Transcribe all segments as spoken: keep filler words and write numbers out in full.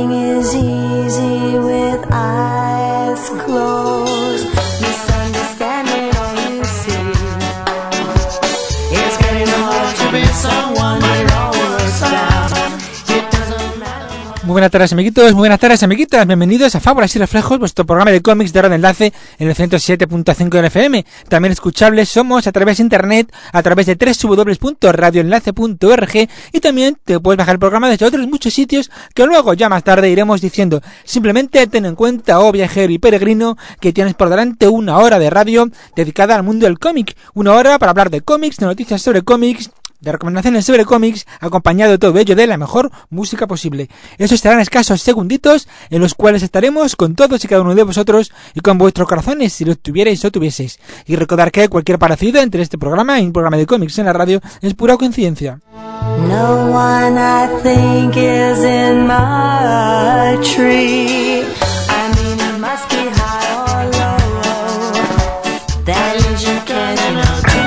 Everything is easy with eyes closed. Misunderstanding all you see. It's getting hard to be someone when it all works out. It doesn't matter. Muy buenas tardes, amiguitos, muy buenas tardes, amiguitas. Bienvenidos a Fábulas y Reflejos, vuestro programa de cómics de hora de enlace en el ciento siete punto cinco de F M. También escuchables somos a través de internet, a través de doble u doble u doble u punto radio enlace punto org, y también te puedes bajar el programa desde otros muchos sitios que luego ya más tarde iremos diciendo. Simplemente ten en cuenta, oh viajero y peregrino, que tienes por delante una hora de radio dedicada al mundo del cómic. Una hora para hablar de cómics, de noticias sobre cómics, de recomendaciones sobre cómics, acompañado de todo ello de la mejor música posible. Eso estarán escasos segunditos en los cuales estaremos con todos y cada uno de vosotros y con vuestros corazones si los tuvierais o tuvieseis. Y recordar que cualquier parecido entre este programa y un programa de cómics en la radio es pura coincidencia. No one I think is in my tree. I mean it must be high or low. That is you can't know.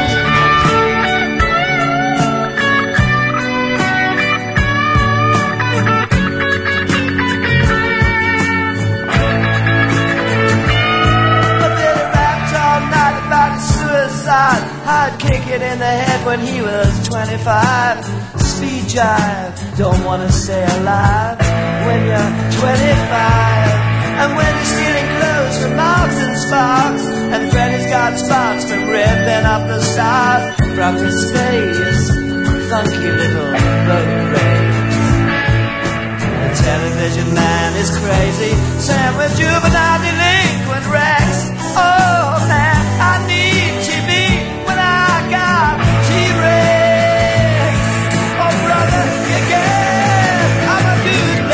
I'd kick it in the head when he was twenty-five. Speed jive, don't wanna stay alive when you're twenty-five. And when you're stealing clothes from Marks and Sparks, and Freddy's got spots from ripping up the stars from his face, funky little road rage. The television man is crazy, Sam with juvenile delinquent Rex. Oh man, I need T V when I got T-Rex. Oh brother, you get, I'm a good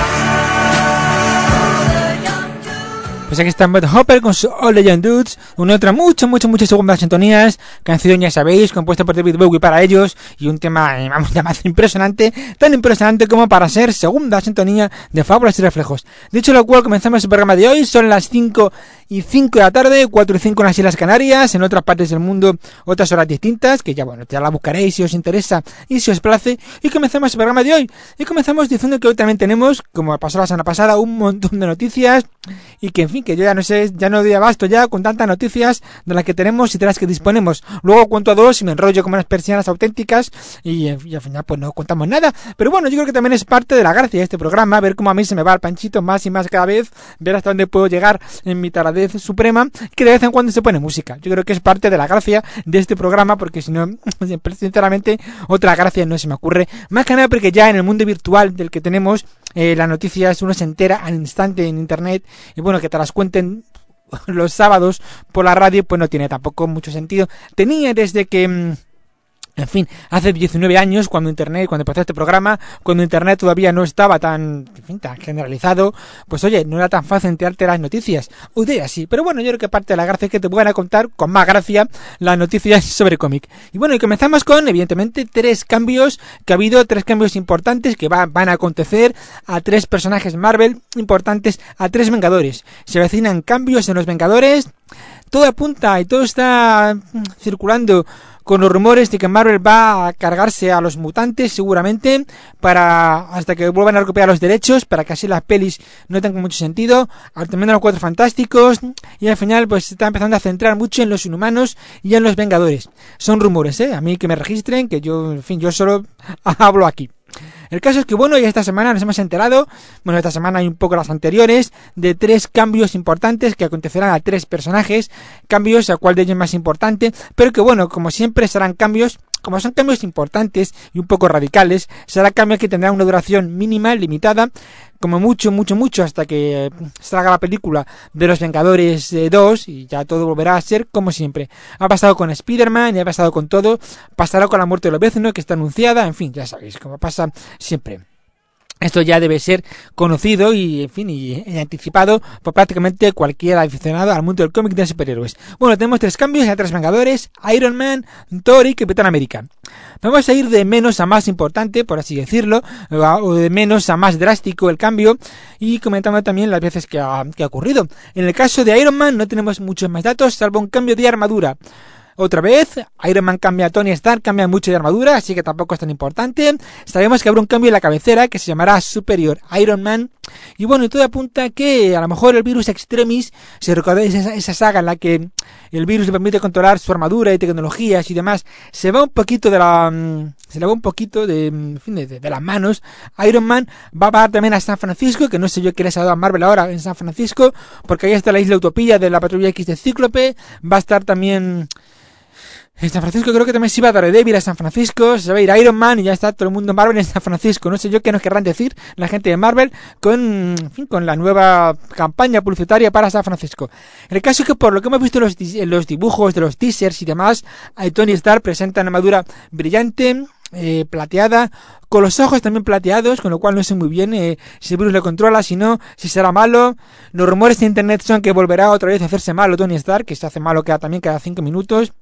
man. Pues aquí está Bud Hopper con su All the Young Dudes, una otra muchas, muchas, muchas segundas sintonías, canción ya sabéis, compuesta por David Bowie para ellos, y un tema, eh, vamos, ya más impresionante, tan impresionante como para ser segunda sintonía de Fábulas y Reflejos. Dicho lo cual, comenzamos el programa de hoy, son las cinco y cinco de la tarde, cuatro y cinco en las Islas Canarias, en otras partes del mundo otras horas distintas, que ya bueno, ya la buscaréis si os interesa y si os place, y comenzamos el programa de hoy, y comenzamos diciendo que hoy también tenemos, como pasó la semana pasada, un montón de noticias, y que en fin, que yo ya no sé, ya no doy abasto ya con tantas noticias de las que tenemos y de las que disponemos. Luego cuento dos y me enrollo como unas persianas auténticas, y, y al final pues no contamos nada, pero bueno, yo creo que también es parte de la gracia de este programa, ver cómo a mí se me va el panchito más y más cada vez, ver hasta dónde puedo llegar en mi taradez suprema, que de vez en cuando se pone música. Yo creo que es parte de la gracia de este programa, porque si no, sinceramente, otra gracia no se me ocurre. Más que nada porque ya en el mundo virtual del que tenemos, eh, las noticias uno se entera al instante en internet, y bueno, que te las cuenten los sábados por la radio, pues no tiene tampoco mucho sentido. Tenía desde que... En fin, hace diecinueve años, cuando Internet, cuando empezó este programa, cuando Internet todavía no estaba tan, en fin, tan generalizado, pues oye, no era tan fácil enterarte las noticias. Hoy día sí, pero bueno, yo creo que parte de la gracia es que te puedan contar con más gracia las noticias sobre cómic. Y bueno, y comenzamos con, evidentemente, tres cambios que ha habido, tres cambios importantes que va, van a acontecer a tres personajes Marvel importantes, a tres Vengadores. Se avecinan cambios en los Vengadores, todo apunta y todo está circulando con los rumores de que Marvel va a cargarse a los mutantes seguramente para hasta que vuelvan a recuperar los derechos, para que así las pelis no tengan mucho sentido, también a los Cuatro Fantásticos, y al final pues se está empezando a centrar mucho en los Inhumanos y en los Vengadores. Son rumores, eh, a mí que me registren, que yo, en fin, yo solo hablo aquí. El caso es que bueno, y esta semana nos hemos enterado, bueno, esta semana y un poco las anteriores, de tres cambios importantes que acontecerán a tres personajes, cambios a cuál de ellos es más importante, pero que bueno, como siempre serán cambios, como son cambios importantes y un poco radicales, será cambios que tendrán una duración mínima, limitada, como mucho, mucho, mucho, hasta que salga la película de los Vengadores eh, dos, y ya todo volverá a ser como siempre. Ha pasado con Spider-Man, y ha pasado con todo, pasará con la muerte de Lobezno, que está anunciada, en fin, ya sabéis, como pasa siempre. Esto ya debe ser conocido y, en fin, y, y anticipado por prácticamente cualquier aficionado al mundo del cómic de superhéroes. Bueno, tenemos tres cambios, hay tres Vengadores, Iron Man, Thor y Capitán América. Vamos a ir de menos a más importante, por así decirlo, o de menos a más drástico el cambio, y comentando también las veces que ha, que ha ocurrido. En el caso de Iron Man no tenemos muchos más datos, salvo un cambio de armadura. otra vez. Iron Man cambia a Tony Stark, cambia mucho de armadura, así que tampoco es tan importante. Sabemos que habrá un cambio en la cabecera que se llamará Superior Iron Man. Y bueno, y todo apunta a que a lo mejor el virus Extremis, si recordáis esa, esa saga en la que el virus le permite controlar su armadura y tecnologías y demás, se va un poquito de la... se le va un poquito de, en fin, de, de, de las manos. Iron Man va a parar también a San Francisco, que no sé yo qué les ha dado a Marvel ahora en San Francisco, porque ahí está la isla Utopía de la Patrulla X de Cíclope. Va a estar también en San Francisco, creo que también se iba a Daredevil a San Francisco, se va a ir Iron Man y ya está todo el mundo Marvel en San Francisco. No sé yo qué nos querrán decir la gente de Marvel con, en fin, con la nueva campaña publicitaria para San Francisco. El caso es que por lo que hemos visto en los, en los dibujos de los teasers y demás, Tony Stark presenta una armadura brillante, eh, plateada, con los ojos también plateados, con lo cual no sé muy bien eh, si Bruce le controla, si no, si será malo. Los rumores de internet son que volverá otra vez a hacerse malo Tony Stark, que se hace malo cada, también cada cinco minutos.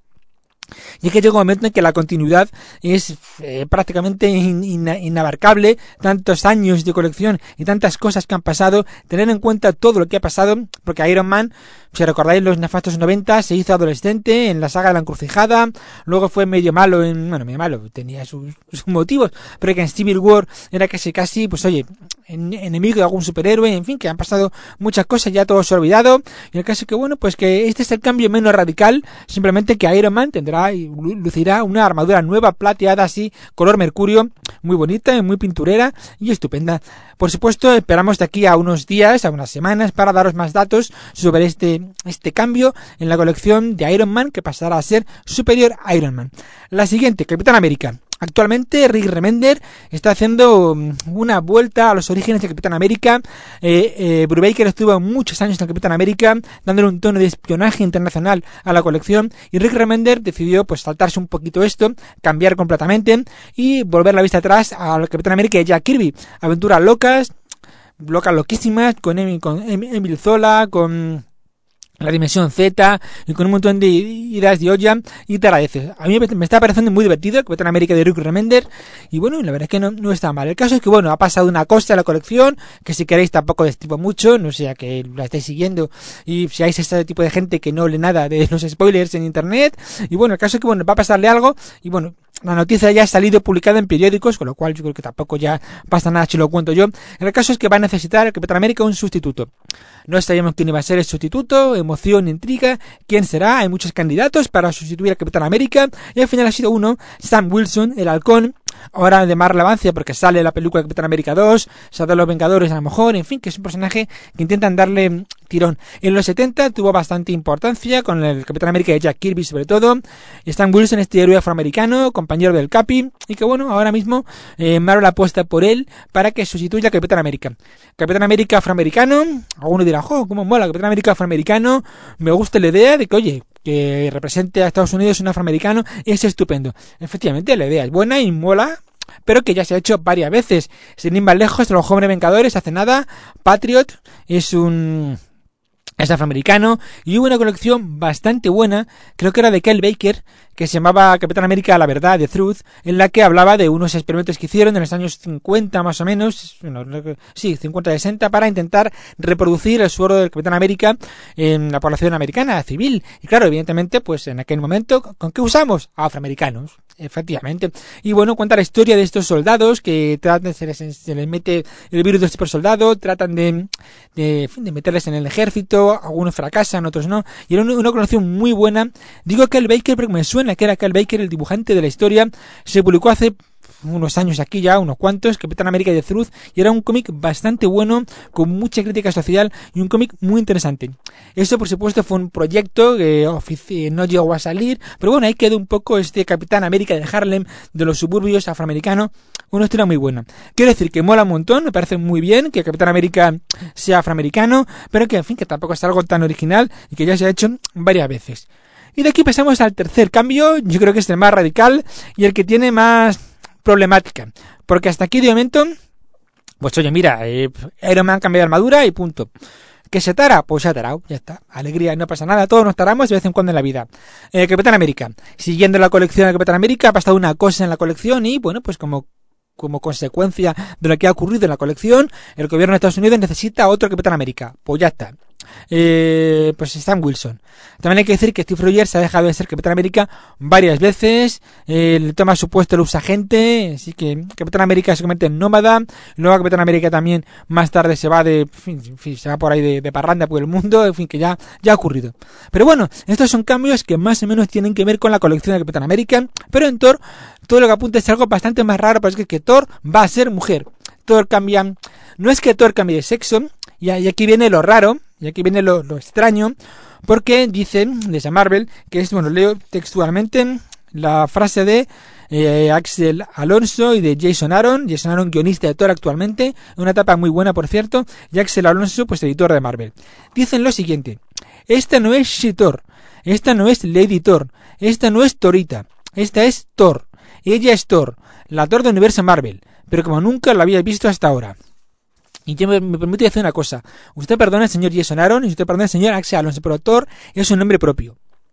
Y es que llega un momento en que la continuidad es eh, prácticamente in, in, inabarcable, tantos años de colección y tantas cosas que han pasado, tener en cuenta todo lo que ha pasado, porque Iron Man, si recordáis los nefastos noventa, se hizo adolescente en la saga de la encrucijada, luego fue medio malo en, bueno, medio malo, tenía sus, sus motivos, pero que en Civil War era casi casi, pues oye, en, enemigo de algún superhéroe, en fin, que han pasado muchas cosas, ya todo se ha olvidado, y el caso es que bueno, pues que este es el cambio menos radical, simplemente que Iron Man tendrá y lucirá una armadura nueva plateada así, color mercurio, muy bonita y muy pinturera y estupenda. Por supuesto, esperamos de aquí a unos días, a unas semanas, para daros más datos sobre este, este cambio en la colección de Iron Man, que pasará a ser Superior Iron Man. La siguiente, Capitán América. Actualmente Rick Remender está haciendo una vuelta a los orígenes de Capitán América. Eh, eh, Brubaker estuvo muchos años en Capitán América, dándole un tono de espionaje internacional a la colección, y Rick Remender decidió pues saltarse un poquito esto, cambiar completamente y volver la vista atrás al Capitán América de Jack Kirby. Aventuras locas, locas loquísimas, con Emil, con Emil Zola, con la Dimensión Z, y con un montón de ideas de olla, y te agradeces. A mí me está pareciendo muy divertido el Capitán América de Rick Remender, y bueno, la verdad es que no, no está mal. El caso es que bueno, ha pasado una cosa en la colección, que si queréis tampoco destripo mucho, no sea que la estáis siguiendo, y seáis este tipo de gente que no lee nada de los spoilers en internet, y bueno, el caso es que bueno, va a pasarle algo, y bueno, la noticia ya ha salido publicada en periódicos, con lo cual yo creo que tampoco ya pasa nada si lo cuento yo. El caso es que va a necesitar el Capitán América un sustituto. No sabemos quién iba a ser el sustituto, emoción, intriga, quién será, hay muchos candidatos para sustituir al Capitán América, y al final ha sido uno, Sam Wilson, el halcón, ahora de más relevancia porque sale la película de Capitán América dos, sale Los Vengadores a lo mejor, en fin, que es un personaje que intentan darle tirón. En los setenta tuvo bastante importancia con el Capitán América de Jack Kirby sobre todo, y Stan Wilson, este héroe afroamericano, compañero del Capi, y que bueno, ahora mismo eh, Marvel apuesta por él para que sustituya al Capitán América. Capitán América afroamericano, alguno dirá, jo, cómo mola, Capitán América afroamericano, me gusta la idea de que, oye, que represente a Estados Unidos un afroamericano, es estupendo. Efectivamente, la idea es buena y mola, pero que ya se ha hecho varias veces. Sin ir más lejos, Los Jóvenes Vengadores, hace nada, Patriot es un... es afroamericano, y hubo una colección bastante buena, creo que era de Kyle Baker, que se llamaba Capitán América La Verdad, The Truth, en la que hablaba de unos experimentos que hicieron en los años cincuenta más o menos, bueno, sí, cincuenta sesenta, para intentar reproducir el suero del Capitán América en la población americana civil. Y claro, evidentemente, pues en aquel momento, ¿con qué usamos? A afroamericanos, efectivamente. Y bueno, cuenta la historia de estos soldados que tratan, se les, se les mete el virus del supersoldado, tratan de, de, de meterles en el ejército, algunos fracasan, otros no, y era una, una colección muy buena. Digo que el Baker porque me suena que era Kyle Baker el dibujante de la historia. Se publicó hace unos años aquí ya, unos cuantos, Capitán América de Truth, y era un cómic bastante bueno, con mucha crítica social y un cómic muy interesante. Eso por supuesto fue un proyecto que ofici- no llegó a salir, pero bueno, ahí quedó un poco este Capitán América de Harlem, de los suburbios afroamericanos, una historia muy buena. Quiero decir que mola un montón, me parece muy bien que Capitán América sea afroamericano, pero que en fin, que tampoco es algo tan original y que ya se ha hecho varias veces. Y de aquí pasamos al tercer cambio, yo creo que es el más radical y el que tiene más problemática, porque hasta aquí de momento, pues oye, mira, eh, Iron Man cambia de armadura y punto. ¿Que se tara? Pues se ha tarado, ya está. Alegría, no pasa nada, todos nos taramos de vez en cuando en la vida. Eh, Capitán América, siguiendo la colección de Capitán América, ha pasado una cosa en la colección y bueno, pues como como consecuencia de lo que ha ocurrido en la colección, el gobierno de Estados Unidos necesita otro Capitán América. Pues ya está. eh, pues Sam Wilson. También hay que decir que Steve Rogers ha dejado de ser Capitán América varias veces, eh, le toma su puesto, lo usa gente, así que Capitán América se convierte en nómada, luego Capitán América también más tarde se va de, en fin, en fin, se va por ahí de, de parranda por el mundo, en fin, que ya, ya ha ocurrido. Pero bueno, estos son cambios que más o menos tienen que ver con la colección de Capitán América, pero en Thor todo lo que apunta es algo bastante más raro, porque es que Thor va a ser mujer. Thor cambia, no es que Thor cambie de sexo, y aquí viene lo raro, y aquí viene lo, lo extraño, porque dicen desde Marvel que es, bueno, leo textualmente la frase de eh, Axel Alonso y de Jason Aaron, Jason Aaron guionista de Thor actualmente, una etapa muy buena por cierto, y Axel Alonso pues editor de Marvel. Dicen lo siguiente: esta no es She-Thor, esta no es Lady Thor, esta no es Thorita, esta es Thor, ella es Thor, la Thor del universo Marvel, pero como nunca la había visto hasta ahora. Y yo me, me permito decir una cosa. Usted perdona al señor Jason Aaron y usted perdona al señor Axel Alonso, pero Thor es un nombre propio.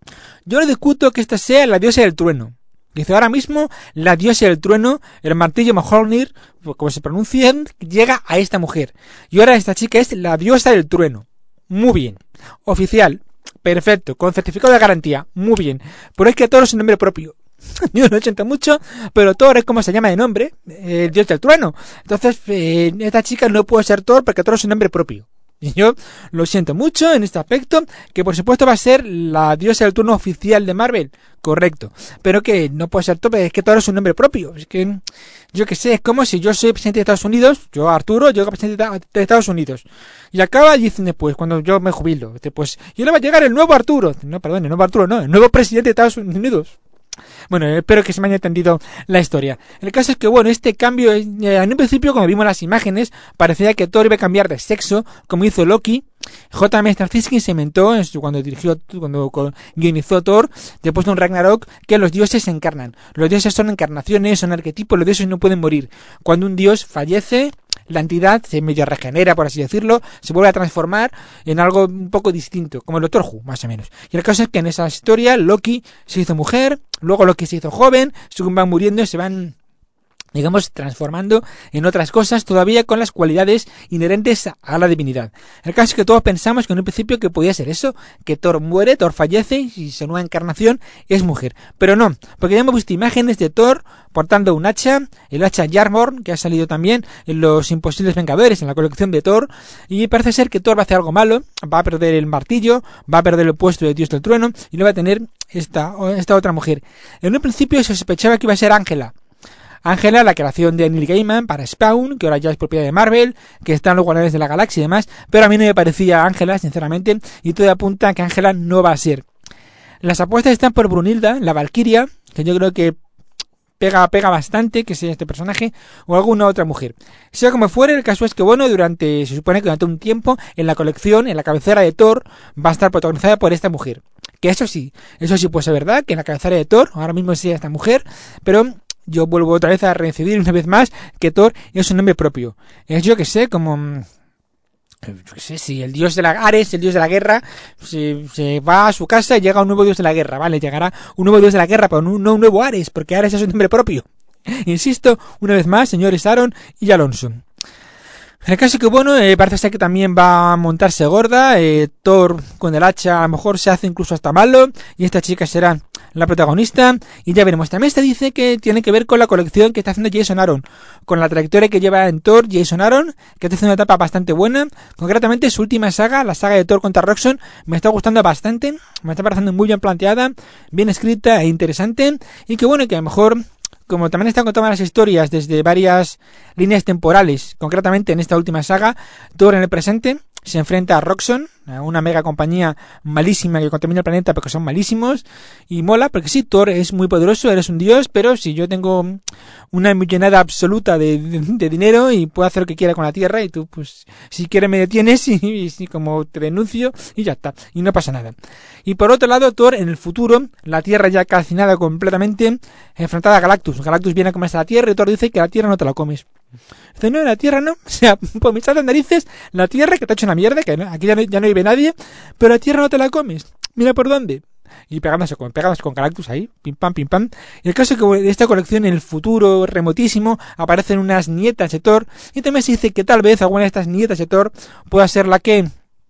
Yo no discuto que esta sea la diosa del trueno. Dice ahora mismo la diosa del trueno, el martillo Mjolnir, como se pronuncian, llega a esta mujer. Y ahora esta chica es la diosa del trueno. Muy bien. Oficial. Perfecto. Con certificado de garantía. Muy bien. Pero es que Thor es un nombre propio. Yo lo siento mucho, pero Thor es como se llama de nombre, el dios del trueno. Entonces, eh, esta chica no puede ser Thor porque Thor es un nombre propio. Y yo lo siento mucho en este aspecto, que por supuesto va a ser la diosa del trueno oficial de Marvel, correcto. Pero que no puede ser Thor, es que Thor es un nombre propio. Es que, yo que sé, es como si yo soy presidente de Estados Unidos, yo Arturo, yo soy presidente de Estados Unidos. Y acaba, dicen después, cuando yo me jubilo, pues, y ahora va a llegar el nuevo Arturo. No, perdón, el nuevo Arturo no, el nuevo presidente de Estados Unidos. Bueno, espero que se me haya entendido la historia. El caso es que, bueno, este cambio, eh, en un principio, cuando vimos las imágenes, parecía que Thor iba a cambiar de sexo, como hizo Loki. J M Straczynski se inventó, cuando dirigió, cuando guionizó Thor, después de un Ragnarok, que los dioses se encarnan. Los dioses son encarnaciones, son arquetipos, los dioses no pueden morir. Cuando un dios fallece, la entidad se medio regenera, por así decirlo, se vuelve a transformar en algo un poco distinto, como el Doctor Who, más o menos. Y el caso es que en esa historia Loki se hizo mujer, luego Loki se hizo joven, según van muriendo se van, digamos, transformando en otras cosas, todavía con las cualidades inherentes a la divinidad. El caso es que todos pensamos que en un principio que podía ser eso, que Thor muere, Thor fallece y su nueva encarnación es mujer. Pero no, porque ya hemos visto imágenes de Thor portando un hacha, el hacha Jarmorn, que ha salido también en los Imposibles Vengadores, en la colección de Thor, y parece ser que Thor va a hacer algo malo, va a perder el martillo, va a perder el puesto de Dios del Trueno, y lo va a tener esta, esta otra mujer. En un principio se sospechaba que iba a ser Ángela, Ángela, la creación de Neil Gaiman para Spawn, que ahora ya es propiedad de Marvel, que están los Guardianes de la Galaxia y demás, pero a mí no me parecía Ángela, sinceramente, y todo apunta a que Ángela no va a ser. Las apuestas están por Brunilda, la Valquiria, que yo creo que pega pega bastante que sea este personaje, o alguna otra mujer. Sea como fuere, el caso es que, bueno, durante, se supone que durante un tiempo, en la colección, en la cabecera de Thor, va a estar protagonizada por esta mujer. Que eso sí, eso sí puede ser verdad, que en la cabecera de Thor, ahora mismo sea esta mujer, pero yo vuelvo otra vez a reincidir una vez más que Thor es un nombre propio. Es, yo que sé, como, yo que sé, si el dios de la Ares, el dios de la guerra, se, se va a su casa y llega un nuevo dios de la guerra, vale, llegará un nuevo dios de la guerra, pero no, no un nuevo Ares, porque Ares es un nombre propio. Insisto, una vez más, señores Aaron y Alonso. El caso es que, bueno, eh, parece ser que también va a montarse gorda, eh, Thor con el hacha a lo mejor se hace incluso hasta malo, y esta chica será la protagonista, y ya veremos. También se dice que tiene que ver con la colección que está haciendo Jason Aaron, con la trayectoria que lleva en Thor Jason Aaron, que está haciendo una etapa bastante buena. Concretamente su última saga, la saga de Thor contra Roxxon, me está gustando bastante, me está pareciendo muy bien planteada, bien escrita e interesante, y que bueno, que a lo mejor, como también están contando las historias desde varias líneas temporales, concretamente en esta última saga, Thor en el presente se enfrenta a Roxxon, a una mega compañía malísima que contamina el planeta porque son malísimos, y mola, porque sí, Thor es muy poderoso, eres un dios, pero si yo tengo una millonada absoluta de, de, de dinero y puedo hacer lo que quiera con la tierra, y tú, pues, si quieres me detienes y, y, y como te denuncio, y ya está, y no pasa nada. Y por otro lado, Thor en el futuro, la tierra ya calcinada completamente, enfrentada a Galactus. Galactus viene a comerse la tierra y Thor dice que la tierra no te la comes. Dice, no, la tierra no, o sea, por mis altas narices, la tierra que te ha hecho una mierda, que no, aquí ya no, ya no vive nadie, pero la tierra no te la comes, mira por dónde. Y pegándose con, pegándose con Galactus ahí, pim pam, pim pam. Y el caso es que de esta colección en el futuro remotísimo aparecen unas nietas de Thor, y también se dice que tal vez alguna de estas nietas de Thor pueda ser la que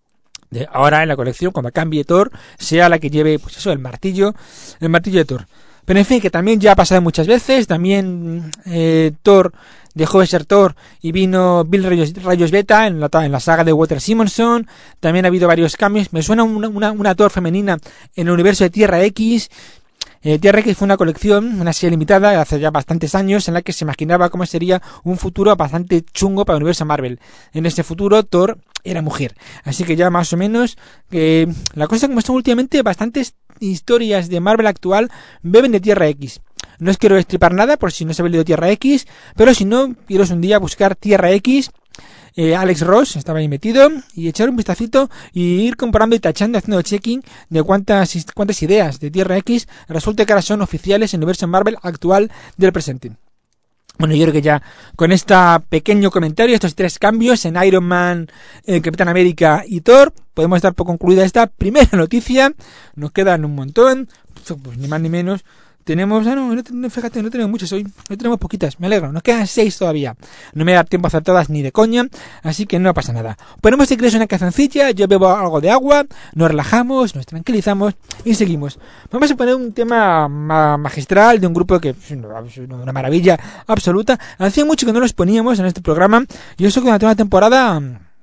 de ahora en la colección, cuando cambie Thor, sea la que lleve, pues eso, el martillo, el martillo de Thor. Pero en fin, que también ya ha pasado muchas veces, también eh, Thor dejó de ser Thor y vino Bill Rayos, Rayos Beta en la, en la saga de Walter Simonson. También ha habido varios cambios. Me suena una, una, una Thor femenina en el universo de Tierra X. Eh, Tierra X fue una colección, una serie limitada hace ya bastantes años, en la que se imaginaba cómo sería un futuro bastante chungo para el universo Marvel. En ese futuro Thor era mujer. Así que ya más o menos, eh, la cosa como están últimamente, bastantes historias de Marvel actual beben de Tierra X. No os quiero destripar nada por si no se habéis leído Tierra X, pero si no, iros un día a buscar Tierra X. Eh, Alex Ross estaba ahí metido, y echar un vistacito y ir comparando y tachando, haciendo checking de cuántas cuántas ideas de Tierra X resulta que ahora son oficiales en el universo Marvel actual del presente. Bueno, yo creo que ya con este pequeño comentario, estos tres cambios en Iron Man, eh, Capitán América y Thor, podemos dar por concluida esta primera noticia. Nos quedan un montón, pues ni más ni menos. Tenemos, ah no, no, fíjate, no tenemos muchas hoy, no tenemos poquitas, me alegro, nos quedan seis todavía. No me da tiempo a hacer todas ni de coña, así que no pasa nada. Ponemos si queréis una canzoncilla, yo bebo algo de agua, nos relajamos, nos tranquilizamos y seguimos. Vamos a poner un tema ma- magistral de un grupo que es una maravilla absoluta. Hacía mucho que no los poníamos en este programa y eso que durante una temporada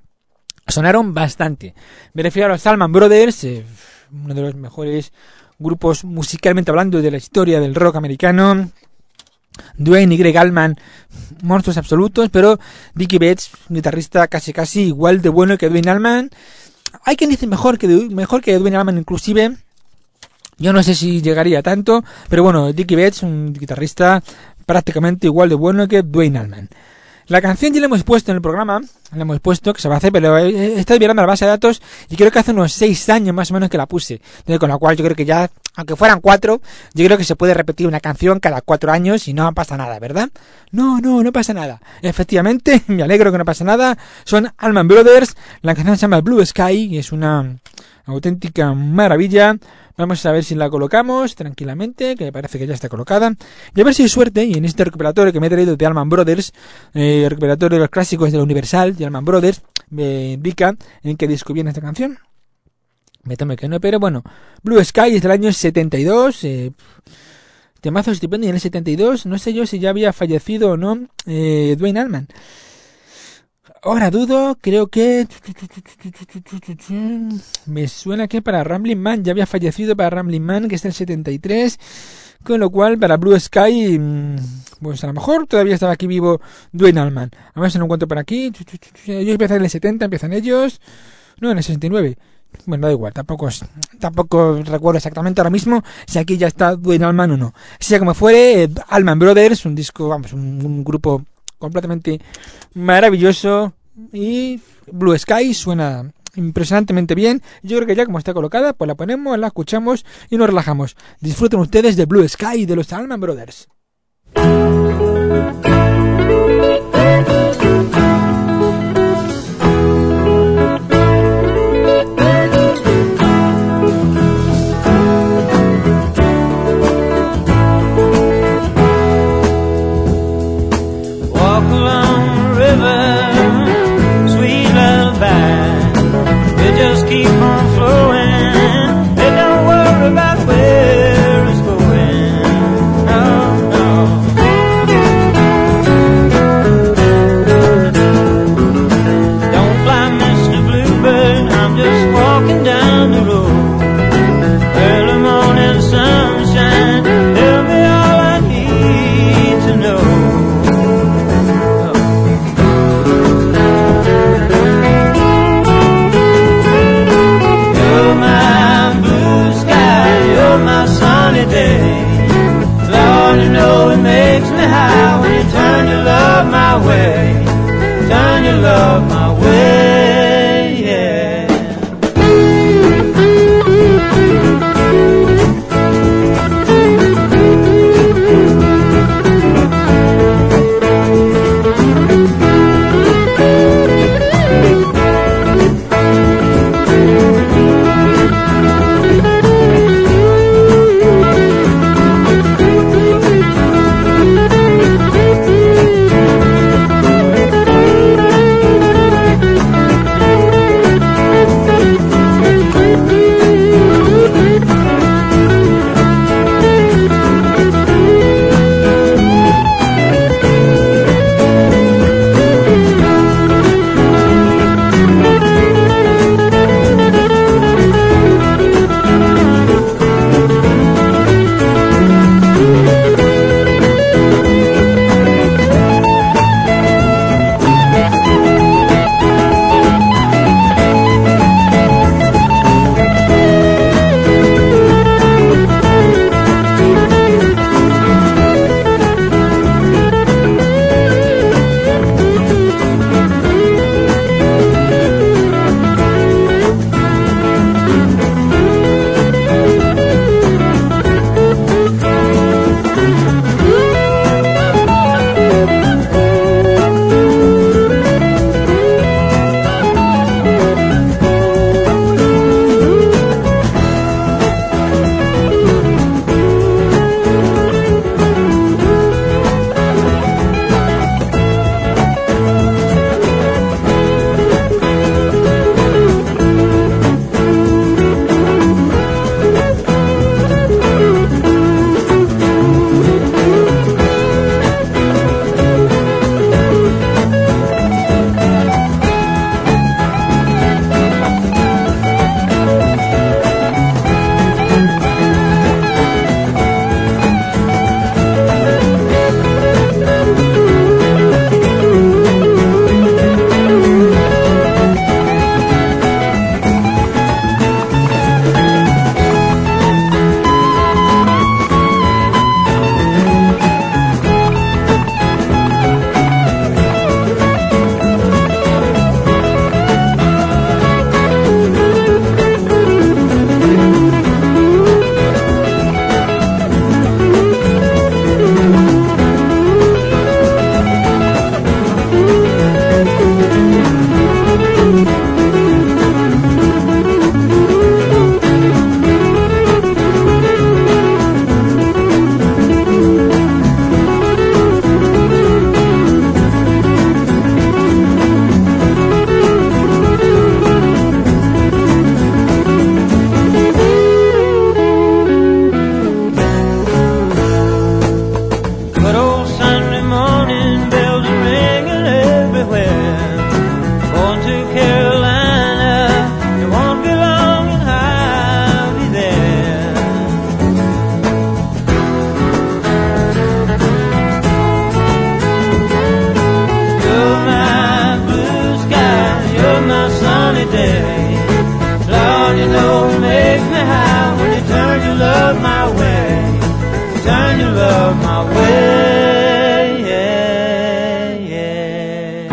sonaron bastante. Me refiero a los Allman Brothers, eh, uno de los mejores grupos musicalmente hablando de la historia del rock americano. Duane y Greg Allman, monstruos absolutos, pero Dickie Betts, un guitarrista casi casi igual de bueno que Duane Allman. Hay quien dice mejor que mejor que Duane Allman inclusive. Yo no sé si llegaría a tanto, pero bueno, Dickie Betts, un guitarrista prácticamente igual de bueno que Duane Allman. La canción ya la hemos puesto en el programa, la hemos puesto, que se va a hacer, pero he estado mirando la base de datos y creo que hace unos seis años más o menos que la puse. Entonces, con lo cual yo creo que ya, aunque fueran cuatro, yo creo que se puede repetir una canción cada cuatro años y no pasa nada, ¿verdad? No, no, no pasa nada. Efectivamente, me alegro que no pasa nada. Son Allman Brothers, la canción se llama Blue Sky y es una auténtica maravilla. Vamos a ver si la colocamos tranquilamente, que me parece que ya está colocada. Y a ver si hay suerte, y en este recuperatorio que me he traído de Allman Brothers, eh, recuperatorio de los clásicos de la Universal, de Allman Brothers, me indica en qué disco viene esta canción. Me temo que no, pero bueno. Blue Sky es del año setenta y dos, eh, temazo estupendo, y en el setenta y dos, no sé yo si ya había fallecido o no, eh, Duane Allman. Ahora dudo, creo que me suena que para Ramblin' Man ya había fallecido para Ramblin' Man, que es el setenta y tres, con lo cual para Blue Sky, pues a lo mejor todavía estaba aquí vivo Duane Allman. A ver si lo encuentro por aquí. Ellos empiezan en el setenta, empiezan ellos, no, en el sesenta y nueve. Bueno, da igual, tampoco tampoco recuerdo exactamente ahora mismo si aquí ya está Duane Allman o no. Sea como fuere, Allman Brothers, un disco, vamos, un, un grupo completamente maravilloso, y Blue Sky suena impresionantemente bien. Yo creo que ya como está colocada, pues la ponemos, la escuchamos y nos relajamos. Disfruten ustedes de Blue Sky de los Allman Brothers. Keep on flowing, and don't worry about where it's going. No, no. Carolina. It won't be long and I'll be there. You're my blue sky, you're my sunny day. Lord, you know it makes me high when you turn your love my way. Turn your love my way, yeah, yeah.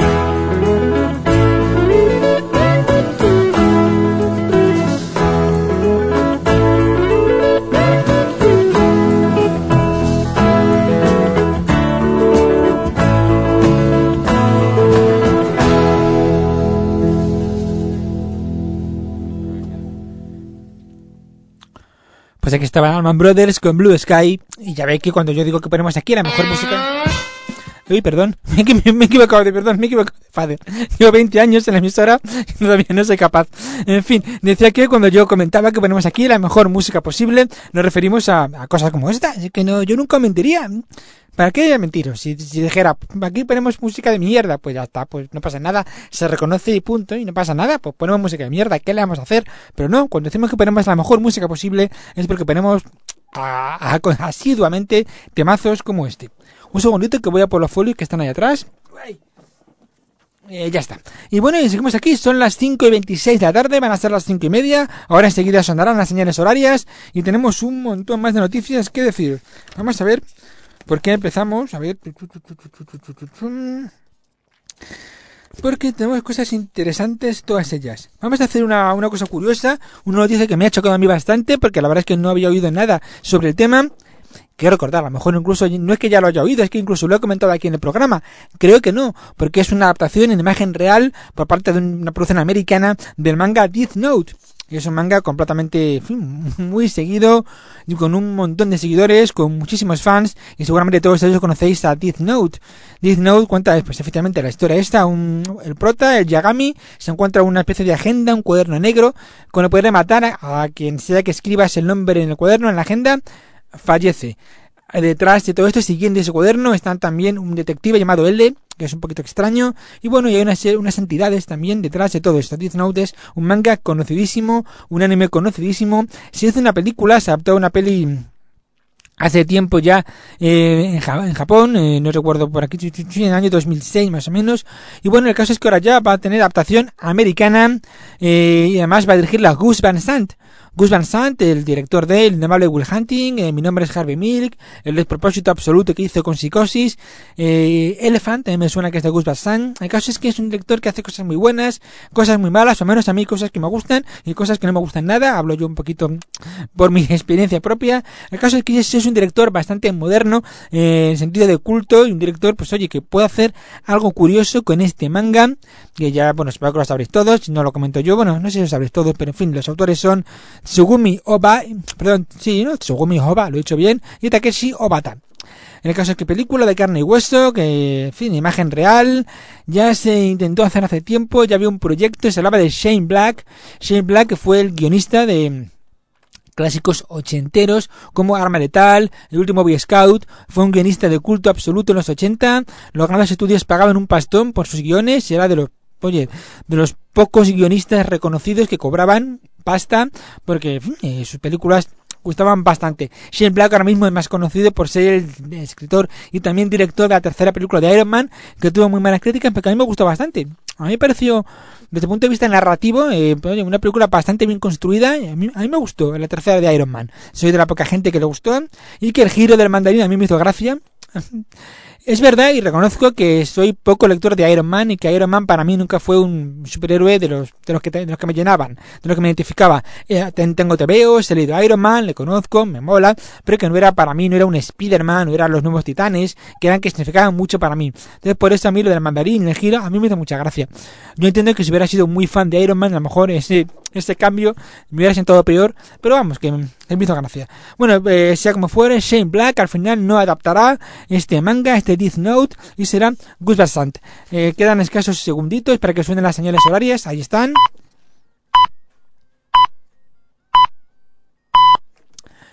Pues aquí estaban Allman Brothers con Blue Sky. Y ya veis que cuando yo digo que ponemos aquí la mejor música... Uy, perdón, me, me, me he equivocado de perdón, me he equivocado de Fader. Llevo veinte años en la emisora y todavía no soy capaz. En fin, decía que cuando yo comentaba que ponemos aquí la mejor música posible, nos referimos a, a cosas como esta. Así que no, yo nunca mentiría. ¿Para qué mentiros? Si, si dijera, aquí ponemos música de mierda, pues ya está, pues no pasa nada, se reconoce y punto, y no pasa nada, pues ponemos música de mierda, ¿qué le vamos a hacer? Pero no, cuando decimos que ponemos la mejor música posible, es porque ponemos a, a, a, asiduamente temazos como este. Un segundito que voy a por los folios que están ahí atrás. Eh, ya está. Y bueno, y seguimos aquí, son las cinco y veintiséis de la tarde, van a ser las cinco y media, ahora enseguida sonarán las señales horarias, y tenemos un montón más de noticias que decir. Vamos a ver... ¿Por qué empezamos? A ver. Porque tenemos cosas interesantes, todas ellas. Vamos a hacer una, una cosa curiosa, una noticia que me ha chocado a mí bastante, porque la verdad es que no había oído nada sobre el tema. Quiero recordar, a lo mejor incluso, no es que ya lo haya oído, es que incluso lo he comentado aquí en el programa. Creo que no, porque es una adaptación en imagen real por parte de una producción americana del manga Death Note. Y es un manga completamente, en fin, muy seguido, y con un montón de seguidores, con muchísimos fans, y seguramente todos ellos conocéis a Death Note. Death Note cuenta, pues efectivamente, la historia esta, un, el prota, el Yagami, se encuentra una especie de agenda, un cuaderno negro, con el poder de matar a, a quien sea que escribas el nombre en el cuaderno, en la agenda, fallece. Detrás de todo esto, siguiendo ese cuaderno, están también un detective llamado L, que es un poquito extraño, y bueno, y hay unas, unas entidades también detrás de todo esto. Death Note es un manga conocidísimo, un anime conocidísimo, se hizo una película, se adaptó a una peli hace tiempo ya eh, en, ja- en Japón, eh, no recuerdo por aquí, en el año dos mil seis más o menos, y bueno, el caso es que ahora ya va a tener adaptación americana, eh, y además va a dirigirla Gus Van Sant. Gus Van Sant, el director de El indomable Will Hunting, eh, Mi nombre es Harvey Milk, El despropósito absoluto que hizo con Psicosis, eh, Elephant, también me suena que es de Gus Van Sant. El caso es que es un director que hace cosas muy buenas, cosas muy malas, o menos a mí cosas que me gustan y cosas que no me gustan nada, hablo yo un poquito por mi experiencia propia. El caso es que es, es un director bastante moderno, eh, en sentido de culto, y un director, pues oye, que puede hacer algo curioso con este manga, que ya, bueno, espero que lo sabréis todos, si no lo comento yo, bueno, no sé si lo sabréis todos, pero en fin, los autores son Tsugumi Oba, perdón, sí, ¿no? Tsugumi Oba, lo he dicho bien, y Takeshi Obata. En el caso es que película de carne y hueso, que, en fin, imagen real, ya se intentó hacer hace tiempo, ya había un proyecto, se hablaba de Shane Black, Shane Black que fue el guionista de clásicos ochenteros como Arma Letal, El último Boy Scout, fue un guionista de culto absoluto en los ochenta, los grandes estudios pagaban un pastón por sus guiones, y era de los, oye, de los pocos guionistas reconocidos que cobraban pasta, porque en fin, eh, sus películas gustaban bastante. Shane Black ahora mismo es más conocido por ser el escritor y también director de la tercera película de Iron Man, que tuvo muy malas críticas, pero que a mí me gustó bastante. A mí me pareció, desde el punto de vista narrativo, eh, una película bastante bien construida. A mí, a mí me gustó la tercera de Iron Man. Soy de la poca gente que le gustó, y que el giro del mandarín a mí me hizo gracia. Es verdad, y reconozco que soy poco lector de Iron Man, y que Iron Man para mí nunca fue un superhéroe de los de los que de los que me llenaban, de los que me identificaba. Eh, tengo T V Os, he leído Iron Man, le conozco, me mola, pero que no era para mí, no era un Spider-Man, no eran los nuevos Titanes, que eran que significaban mucho para mí. Entonces por eso a mí lo del mandarín, el giro, a mí me hizo mucha gracia. Yo entiendo que si hubiera sido muy fan de Iron Man, a lo mejor ese ese cambio me hubiera sentado peor, pero vamos, que me hizo gracia. Bueno, eh, sea como fuere, Shane Black al final no adaptará este manga, este Death Note, y será Gus Van Sant. Eh, quedan escasos segunditos para que suenen las señales horarias, ahí están.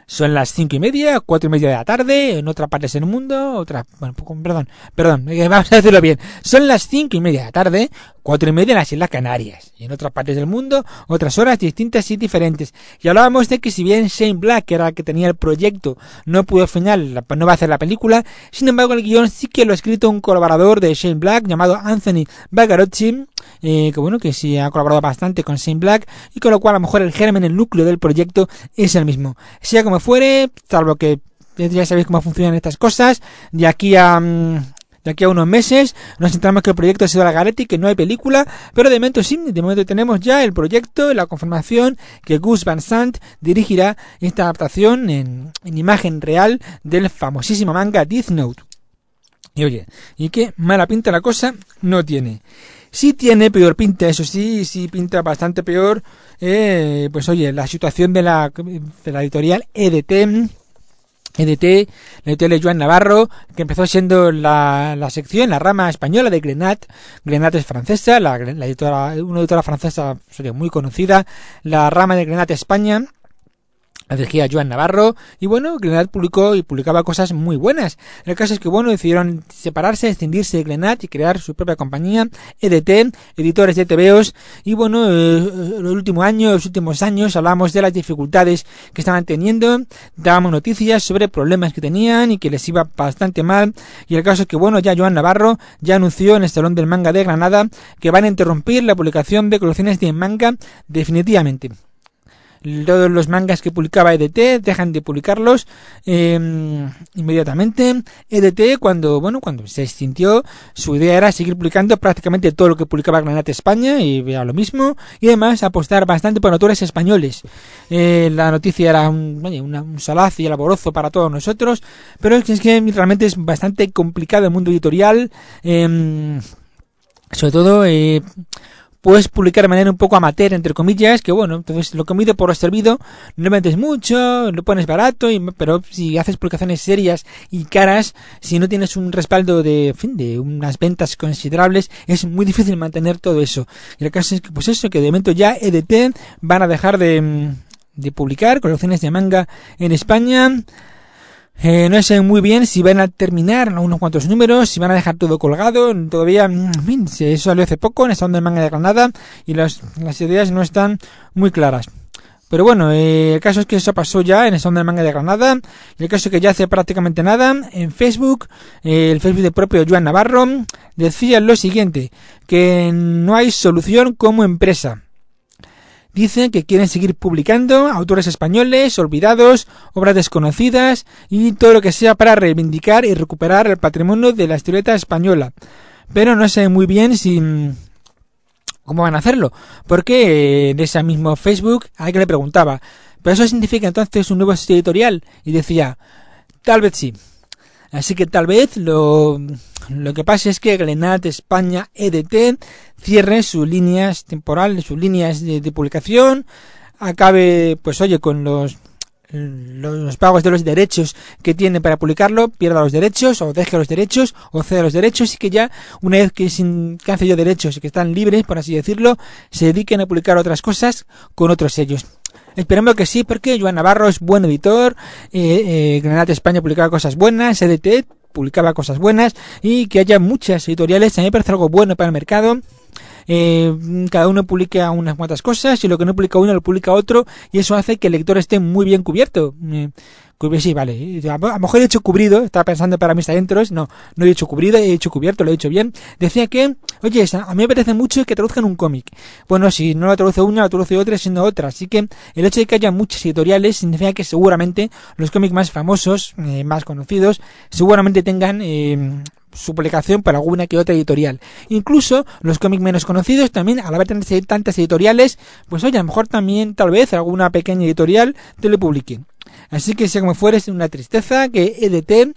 Son las cinco y media, cuatro y media de la tarde, en otras partes del mundo, otra, bueno, perdón, perdón, vamos a decirlo bien. Son las cinco y media de la tarde, cuatro y media en las Islas Canarias. Y en otras partes del mundo, otras horas distintas y diferentes. Y hablábamos de que si bien Shane Black, que era el que tenía el proyecto, no pudo al final, no va a hacer la película, sin embargo el guión sí que lo ha escrito un colaborador de Shane Black llamado Anthony Bagarocci, eh, que bueno, que sí ha colaborado bastante con Shane Black, y con lo cual a lo mejor el germen, el núcleo del proyecto es el mismo. Sea como fuere, salvo que ya sabéis cómo funcionan estas cosas, de aquí a de aquí a unos meses nos enteramos que el proyecto ha sido la garete y que no hay película, pero de momento sí, de momento tenemos ya el proyecto, la confirmación que Gus Van Sant dirigirá esta adaptación en, en imagen real del famosísimo manga Death Note. Y oye, y qué mala pinta la cosa no tiene. Sí tiene peor pinta, eso sí, sí pinta bastante peor, eh, pues oye, la situación de la, de la editorial E D T, E D T, la editorial de Joan Navarro, que empezó siendo la, la sección, la rama española de Glenat. Glenat es francesa, la, la editora, una editora francesa sería muy conocida, la rama de Glenat España. La dirigía Joan Navarro, y bueno, Glenat publicó y publicaba cosas muy buenas. El caso es que bueno, decidieron separarse, escindirse de Glenat y crear su propia compañía, E D T, editores de T V Os, y bueno, eh, el último año, los últimos años hablamos de las dificultades que estaban teniendo, dábamos noticias sobre problemas que tenían y que les iba bastante mal, y el caso es que bueno, ya Joan Navarro ya anunció en el Salón del Manga de Granada que van a interrumpir la publicación de colecciones de manga definitivamente. Todos los mangas que publicaba E D T dejan de publicarlos eh, inmediatamente. E D T, cuando bueno cuando se extintió, su idea era seguir publicando prácticamente todo lo que publicaba Granat España, y vea lo mismo, y además apostar bastante por autores españoles. Eh, la noticia era un, oye, una, un salaz y alborozo para todos nosotros, pero es que, es que realmente es bastante complicado el mundo editorial, eh, sobre todo eh, puedes publicar de manera un poco amateur, entre comillas, que bueno, entonces lo comido por lo servido, no metes mucho, lo pones barato, y, pero si haces publicaciones serias y caras, si no tienes un respaldo de, en fin, de unas ventas considerables, es muy difícil mantener todo eso. Y el caso es que, pues eso, que de momento ya E D T van a dejar de, de publicar colecciones de manga en España. Eh, no sé muy bien si van a terminar unos cuantos números, si van a dejar todo colgado. Todavía, en fin, eso salió hace poco en el Salón del Manga de Granada y las, las ideas no están muy claras. Pero bueno, eh, el caso es que eso pasó ya en el Salón del Manga de Granada, y el caso es que ya hace prácticamente nada en Facebook, eh, el Facebook del propio Joan Navarro decía lo siguiente, que no hay solución como empresa. Dicen que quieren seguir publicando autores españoles, olvidados, obras desconocidas y todo lo que sea para reivindicar y recuperar el patrimonio de la historieta española. Pero no sé muy bien si cómo van a hacerlo, porque en ese mismo Facebook alguien le preguntaba, ¿pero eso significa entonces un nuevo editorial? Y decía, tal vez sí. Así que tal vez lo, lo que pasa es que Glenat España E D T cierre sus líneas temporales, sus líneas de, de publicación, acabe, pues oye, con los, los, los pagos de los derechos que tiene para publicarlo, pierda los derechos, o deje los derechos, o ceda los derechos, y que ya, una vez que sin que han cedido derechos y que están libres, por así decirlo, se dediquen a publicar otras cosas con otros sellos. Esperemos que sí, porque Joan Navarro es buen editor, eh, eh, Granat España publicaba cosas buenas, E D T publicaba cosas buenas, y que haya muchas editoriales, a mí me parece algo bueno para el mercado. Eh, cada uno publica unas cuantas cosas, y lo que no publica uno lo publica otro, y eso hace que el lector esté muy bien cubierto. Eh, sí, vale, a lo mejor he dicho cubrido, estaba pensando para mis adentros, no, no he dicho cubrido, he dicho cubierto, lo he dicho bien. Decía que, oye, a mí me parece mucho que traduzcan un cómic. Bueno, si no lo traduce una, lo traduce otra, siendo otra, así que el hecho de que haya muchas editoriales significa que seguramente los cómics más famosos, eh, más conocidos, seguramente tengan eh, su publicación por alguna que otra editorial. Incluso los cómics menos conocidos también, al haber tantas editoriales, pues oye, a lo mejor también tal vez alguna pequeña editorial te lo publique. Así que sea como fuere, es una tristeza que E D T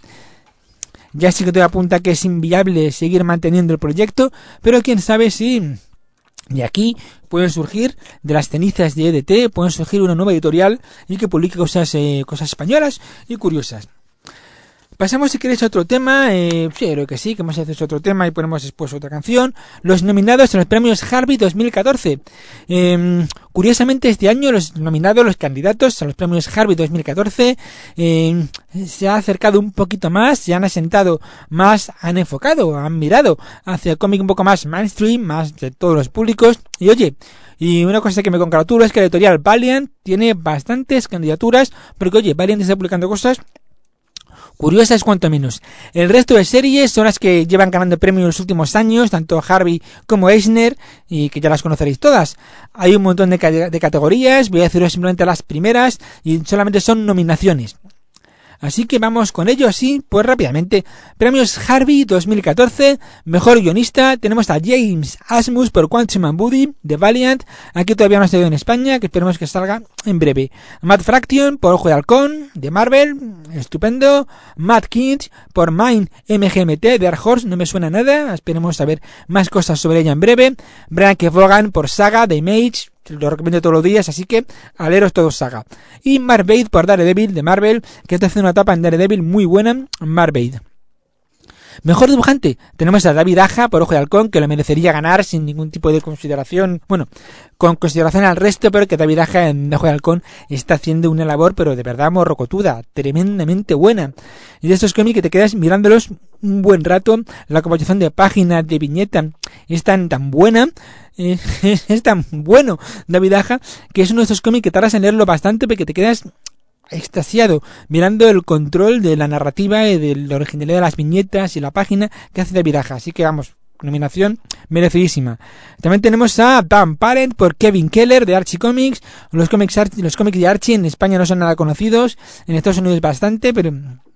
ya sí que te apunta que es inviable seguir manteniendo el proyecto, pero quién sabe si de aquí pueden surgir, de las cenizas de E D T, pueden surgir una nueva editorial y que publique cosas, eh, cosas españolas y curiosas. Pasamos, si queréis, a otro tema. Eh, sí, creo que sí, que vamos a hacer otro tema y ponemos después otra canción. Los nominados a los premios Harvey dos mil catorce. Eh, Curiosamente, este año los nominados, los candidatos a los premios Harvey dos mil catorce, eh, se ha acercado un poquito más, se han asentado más, han enfocado, han mirado hacia el cómic un poco más mainstream, más de todos los públicos. Y oye, y una cosa que me congratulo es que la editorial Valiant tiene bastantes candidaturas, porque oye, Valiant está publicando cosas curiosas cuanto menos. El resto de series son las que llevan ganando premios en los últimos años, tanto Harvey como Eisner, y que ya las conoceréis todas. Hay un montón de, ca- de categorías, voy a deciros simplemente las primeras, y solamente son nominaciones. Así que vamos con ello así, pues rápidamente. Premios Harvey dos mil catorce, mejor guionista, tenemos a James Asmus por Quantum and Woody, de Valiant, aquí todavía no ha salido en España, que esperemos que salga en breve. Matt Fraction por Ojo de Halcón, de Marvel, estupendo. Matt Kinch por Mind M G M T, de Dark Horse, no me suena nada, esperemos saber más cosas sobre ella en breve. Brian K. Vaughan por Saga, de Image, lo recomiendo todos los días, así que a leeros todo Saga. Y Mark Waid por Daredevil, de Marvel, que está haciendo una etapa en Daredevil muy buena. Mark Waid. Mejor dibujante, tenemos a David Aja por Ojo de Halcón, que lo merecería ganar sin ningún tipo de consideración, bueno, con consideración al resto, pero que David Aja en Ojo de Halcón está haciendo una labor, pero de verdad morrocotuda, tremendamente buena. Y de estos cómics que te quedas mirándolos un buen rato, la composición de páginas, de viñeta, es tan tan buena, eh, es tan bueno David Aja, que es uno de estos cómics que tardas en leerlo bastante, porque te quedas extasiado mirando el control de la narrativa y de la originalidad de las viñetas y la página que hace David Aja. Así que vamos, nominación merecidísima. También tenemos a Dan Parent por Kevin Keller, de Archie Comics. Los cómics, los cómics de Archie en España no son nada conocidos, en Estados Unidos bastante, pero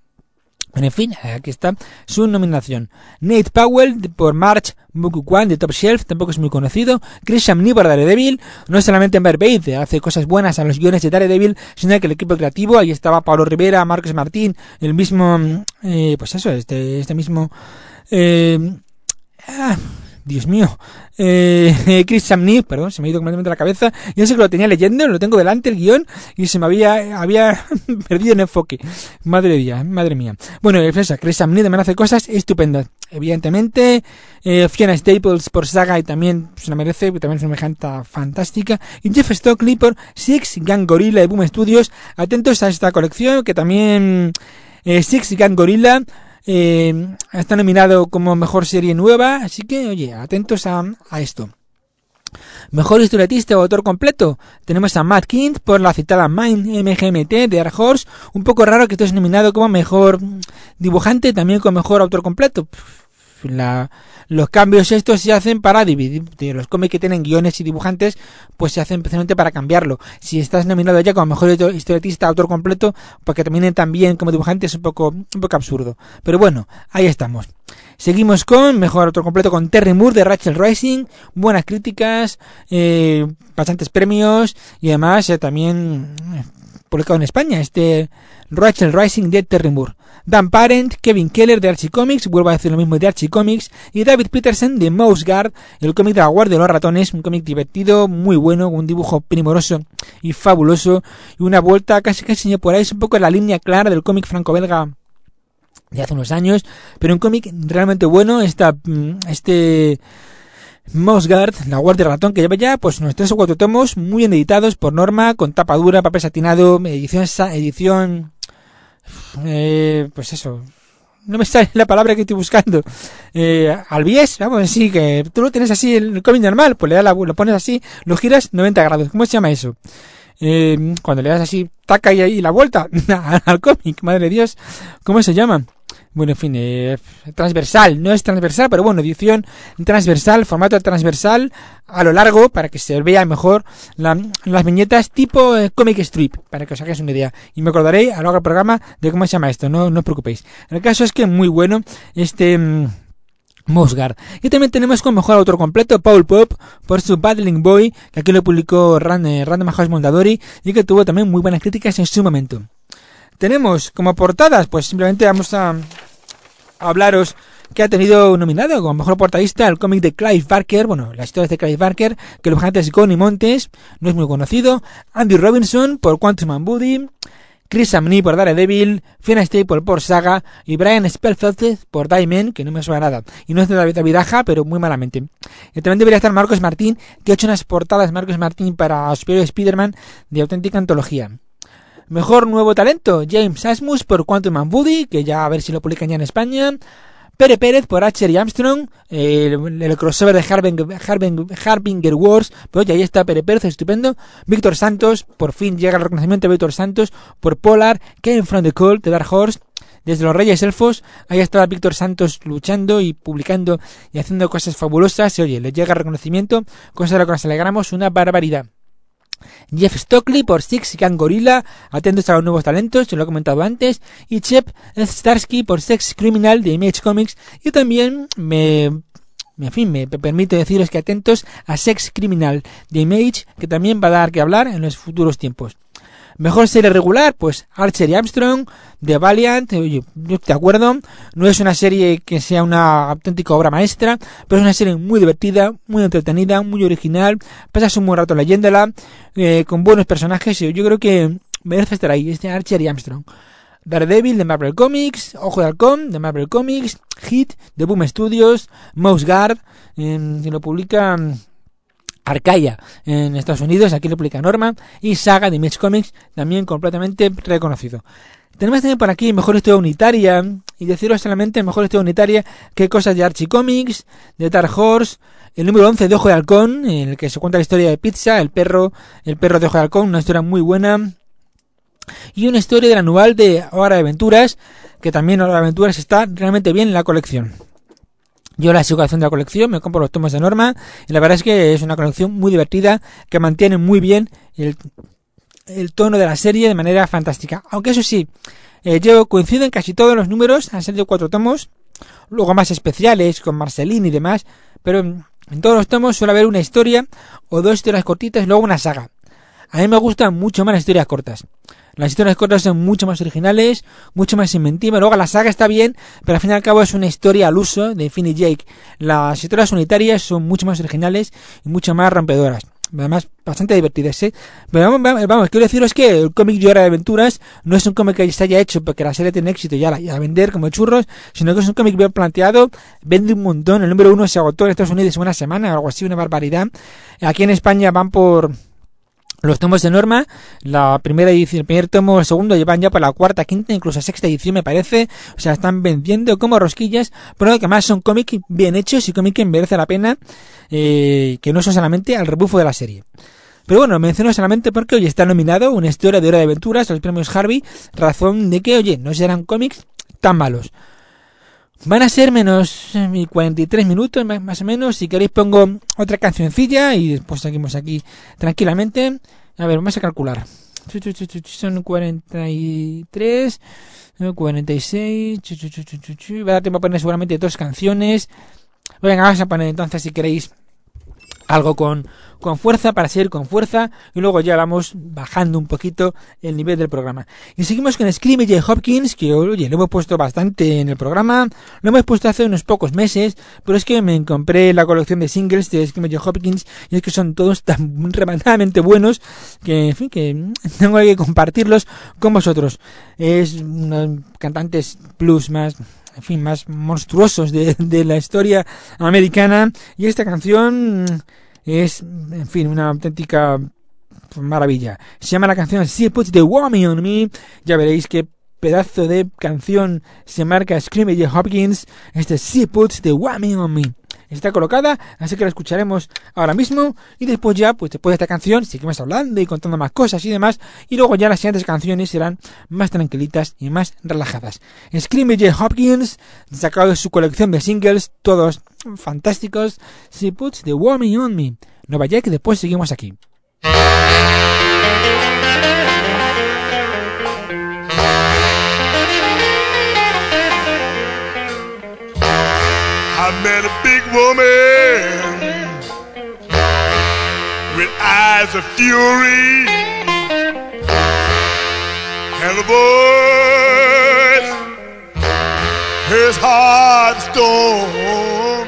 en fin, aquí está su nominación. Nate Powell por March Mukukwan, de Top Shelf, tampoco es muy conocido. Chris Samnee por Daredevil, no solamente en Barbade hace cosas buenas a los guiones de Daredevil, sino que el equipo creativo, ahí estaba Pablo Rivera, Marcos Martín, el mismo, eh, pues eso, este, este mismo, eh, ah, Dios mío, eh, Chris Samnee, perdón, se me ha ido completamente la cabeza. Yo sé que lo tenía leyendo, lo tengo delante el guión y se me había había perdido en enfoque. Madre mía, madre mía. Bueno, esa, Chris Samnee también hace cosas estupendas. Evidentemente, eh, Fiona Staples por Saga y también se la merece, también es una mejanta fantástica. Y Jeff Stockley por Six Gang Gorilla de Boom Studios. Atentos a esta colección que también eh, Six Gang Gorilla Eh, está nominado como mejor serie nueva, así que oye, atentos a, a esto. Mejor historietista o autor completo, tenemos a Matt Kinch por la citada Mind M G M T de Dark Horse. Un poco raro que esto es nominado como mejor dibujante, también como mejor autor completo. La, los cambios estos se hacen para dividir, los cómics que tienen guiones y dibujantes, pues se hacen precisamente para cambiarlo. Si estás nominado ya como mejor historietista, autor completo, porque terminen también como dibujante, es un poco, un poco absurdo. Pero bueno, ahí estamos. Seguimos con mejor autor completo con Terry Moore de Rachel Rising, buenas críticas, eh, bastantes premios y además eh, también eh, publicado en España este Rachel Rising de Terry Moore. Dan Parent, Kevin Keller de Archie Comics, vuelvo a decir lo mismo de Archie Comics, y David Peterson de Mouse Guard, el cómic de la Guardia de los Ratones, un cómic divertido, muy bueno, un dibujo primoroso y fabuloso, y una vuelta casi casi por ahí, es un poco la línea clara del cómic franco-belga de hace unos años, pero un cómic realmente bueno. Esta, este Mouse Guard, la Guardia del Ratón, que lleva ya pues unos tres o cuatro tomos muy bien editados por Norma, con tapa dura, papel satinado, edición edición eh, pues eso, no me sale la palabra que estoy buscando, eh, al bies, vamos a decir que tú lo tienes así el cómic normal, pues le das la, lo pones así, lo giras noventa grados, ¿cómo se llama eso? Eh, cuando le das así, taca y ahí la vuelta al cómic, madre de Dios, ¿cómo se llama? Bueno, en fin, eh, transversal, no es transversal, pero bueno, edición transversal, formato transversal a lo largo, para que se vea mejor la, las viñetas tipo eh, comic strip, para que os hagáis una idea. Y me acordaré a lo largo del programa de cómo se llama esto, no, no os preocupéis. El caso es que muy bueno este mmm, Mouse Guard. Y también tenemos como mejor autor completo Paul Pop por su Battling Boy, que aquí lo publicó Rand, eh, Random House Mondadori y que tuvo también muy buenas críticas en su momento. Tenemos como portadas, pues simplemente vamos a, a hablaros que ha tenido nominado como mejor portadista el cómic de Clive Barker, bueno, las historias de Clive Barker, que el dibujante es Connie Montes, no es muy conocido. Andy Robinson por Quantum and Woody, Chris Samnee por Daredevil, Fiona Staple por Saga y Brian Spellfeldt por Diamond, que no me suena nada. Y no es de David Avidaja, pero muy malamente. Y también debería estar Marcos Martín, que ha hecho unas portadas Marcos Martín para Superior Spider-Man de auténtica antología. Mejor nuevo talento, James Asmus por Quantum and Woody, que ya a ver si lo publican ya en España. Pere Pérez por Archer y Armstrong, eh, el, el crossover de Harbinger, Harbinger, Harbinger Wars, pues ahí está Pere Pérez, estupendo. Víctor Santos, por fin llega el reconocimiento de Víctor Santos por Polar, Came from the Cold de Dark Horse, desde los Reyes Elfos. Ahí estaba Víctor Santos luchando y publicando y haciendo cosas fabulosas, y oye, le llega el reconocimiento, cosa de la que nos alegramos, una barbaridad. Jeff Stockley por Six Gang Gorilla, atentos a los nuevos talentos, se lo he comentado antes, y Chep Starsky por Sex Criminal de Image Comics, y también me, en fin, me permite deciros que atentos a Sex Criminal de Image, que también va a dar que hablar en los futuros tiempos. Mejor serie regular, pues Archer y Armstrong, de Valiant, oye, yo te acuerdo, no es una serie que sea una auténtica obra maestra, pero es una serie muy divertida, muy entretenida, muy original, pasas un buen rato leyéndola, eh, con buenos personajes, y yo creo que merece estar ahí, este Archer y Armstrong. Daredevil de Marvel Comics, Ojo de Halcón de Marvel Comics, Hit de Boom Studios, Mouse Guard, eh, que lo publica Arcaia en Estados Unidos, aquí lo publica Norma, y Saga de Image Comics, también completamente reconocido. Tenemos también por aquí Mejor Historia Unitaria, y deciros solamente Mejor Historia Unitaria que cosas de Archie Comics, de Dark Horse, el número once de Ojo de Halcón, en el que se cuenta la historia de Pizza, el perro, el perro de Ojo de Halcón, una historia muy buena, y una historia del anual de Hora de Aventuras, que también Hora de Aventuras está realmente bien en la colección. Yo la sigo haciendo la colección, me compro los tomos de Norma, y la verdad es que es una colección muy divertida, que mantiene muy bien el, el tono de la serie de manera fantástica. Aunque eso sí, eh, yo coincido en casi todos los números, han salido cuatro tomos, luego más especiales, con Marceline y demás, pero en todos los tomos suele haber una historia, o dos historias cortitas, y luego una saga. A mí me gustan mucho más las historias cortas. Las historias cortas son mucho más originales, mucho más inventivas. Luego la saga está bien, pero al fin y al cabo es una historia al uso de Finn y Jake. Las historias unitarias son mucho más originales y mucho más rompedoras. Además, bastante divertidas, ¿eh? Pero vamos, vamos, vamos, quiero deciros que el cómic de Hora de Aventuras no es un cómic que se haya hecho porque la serie tiene éxito y ya la y a vender como churros, sino que es un cómic bien planteado, vende un montón. El número uno se agotó en Estados Unidos en una semana, algo así, una barbaridad. Aquí en España van por los tomos de Norma, la primera edición, el primer tomo, el segundo, llevan ya por la cuarta, quinta, incluso sexta edición me parece, o sea, están vendiendo como rosquillas, pero que además son cómics bien hechos y cómics que merece la pena, eh, que no son solamente al rebufo de la serie. Pero bueno, menciono solamente porque hoy está nominado una historia de Hora de Aventuras a los premios Harvey, razón de que, oye, no serán cómics tan malos. Van a ser menos cuarenta y tres minutos, más o menos. Si queréis pongo otra cancioncilla y después seguimos aquí tranquilamente. A ver, vamos a calcular. Son cuarenta y tres, cuarenta y seis. Va a dar tiempo a poner seguramente dos canciones. Venga, vamos a poner entonces, si queréis, algo con, con fuerza, para seguir con fuerza, y luego ya vamos bajando un poquito el nivel del programa. Y seguimos con Screamy J. Hopkins, que oye, lo hemos puesto bastante en el programa, lo hemos puesto hace unos pocos meses, pero es que me compré la colección de singles de Screamy J. Hopkins, y es que son todos tan rematadamente buenos, que en fin, que tengo que compartirlos con vosotros. Es unos cantantes blues más, en fin, más monstruosos de, de la historia americana, y esta canción es, en fin, una auténtica maravilla. Se llama la canción She Puts the Whammy on Me. Ya veréis qué pedazo de canción se marca Screamy J. Hopkins. Este She Puts the Whammy on Me está colocada, así que la escucharemos ahora mismo, y después ya, pues después de esta canción seguimos hablando y contando más cosas y demás, y luego ya las siguientes canciones serán más tranquilitas y más relajadas. Screamy J. Hopkins, sacado de su colección de singles, todos fantásticos. She Puts the Whammy on Me. No vaya, que después seguimos aquí. I met a big woman with eyes of fury and a voice, his heart stone.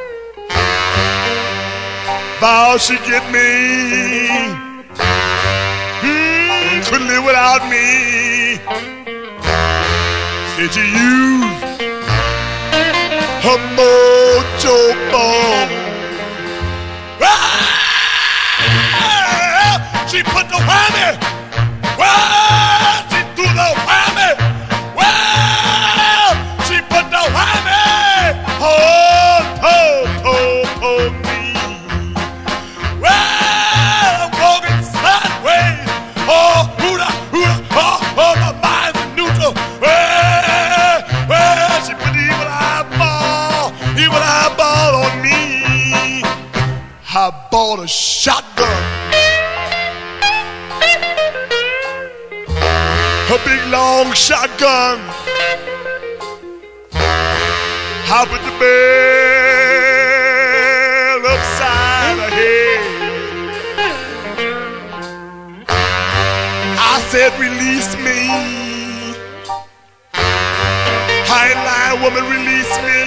Vowed she'd get me, mm, couldn't live without me. Said you use her mojo ball. Well, she put the whammy. Well, she threw the whammy. Well, she put the whammy. Oh, oh, oh, oh, me. Well, I'm walking sideways. Oh, hooda, hooda, oh, oh, my mind's in neutral. Well, well, she put the evil eyeball, evil eyeball on me. I bought a shotgun, a big long shotgun. I put the bell upside her head. I said, release me. I ain't lying, woman, release me.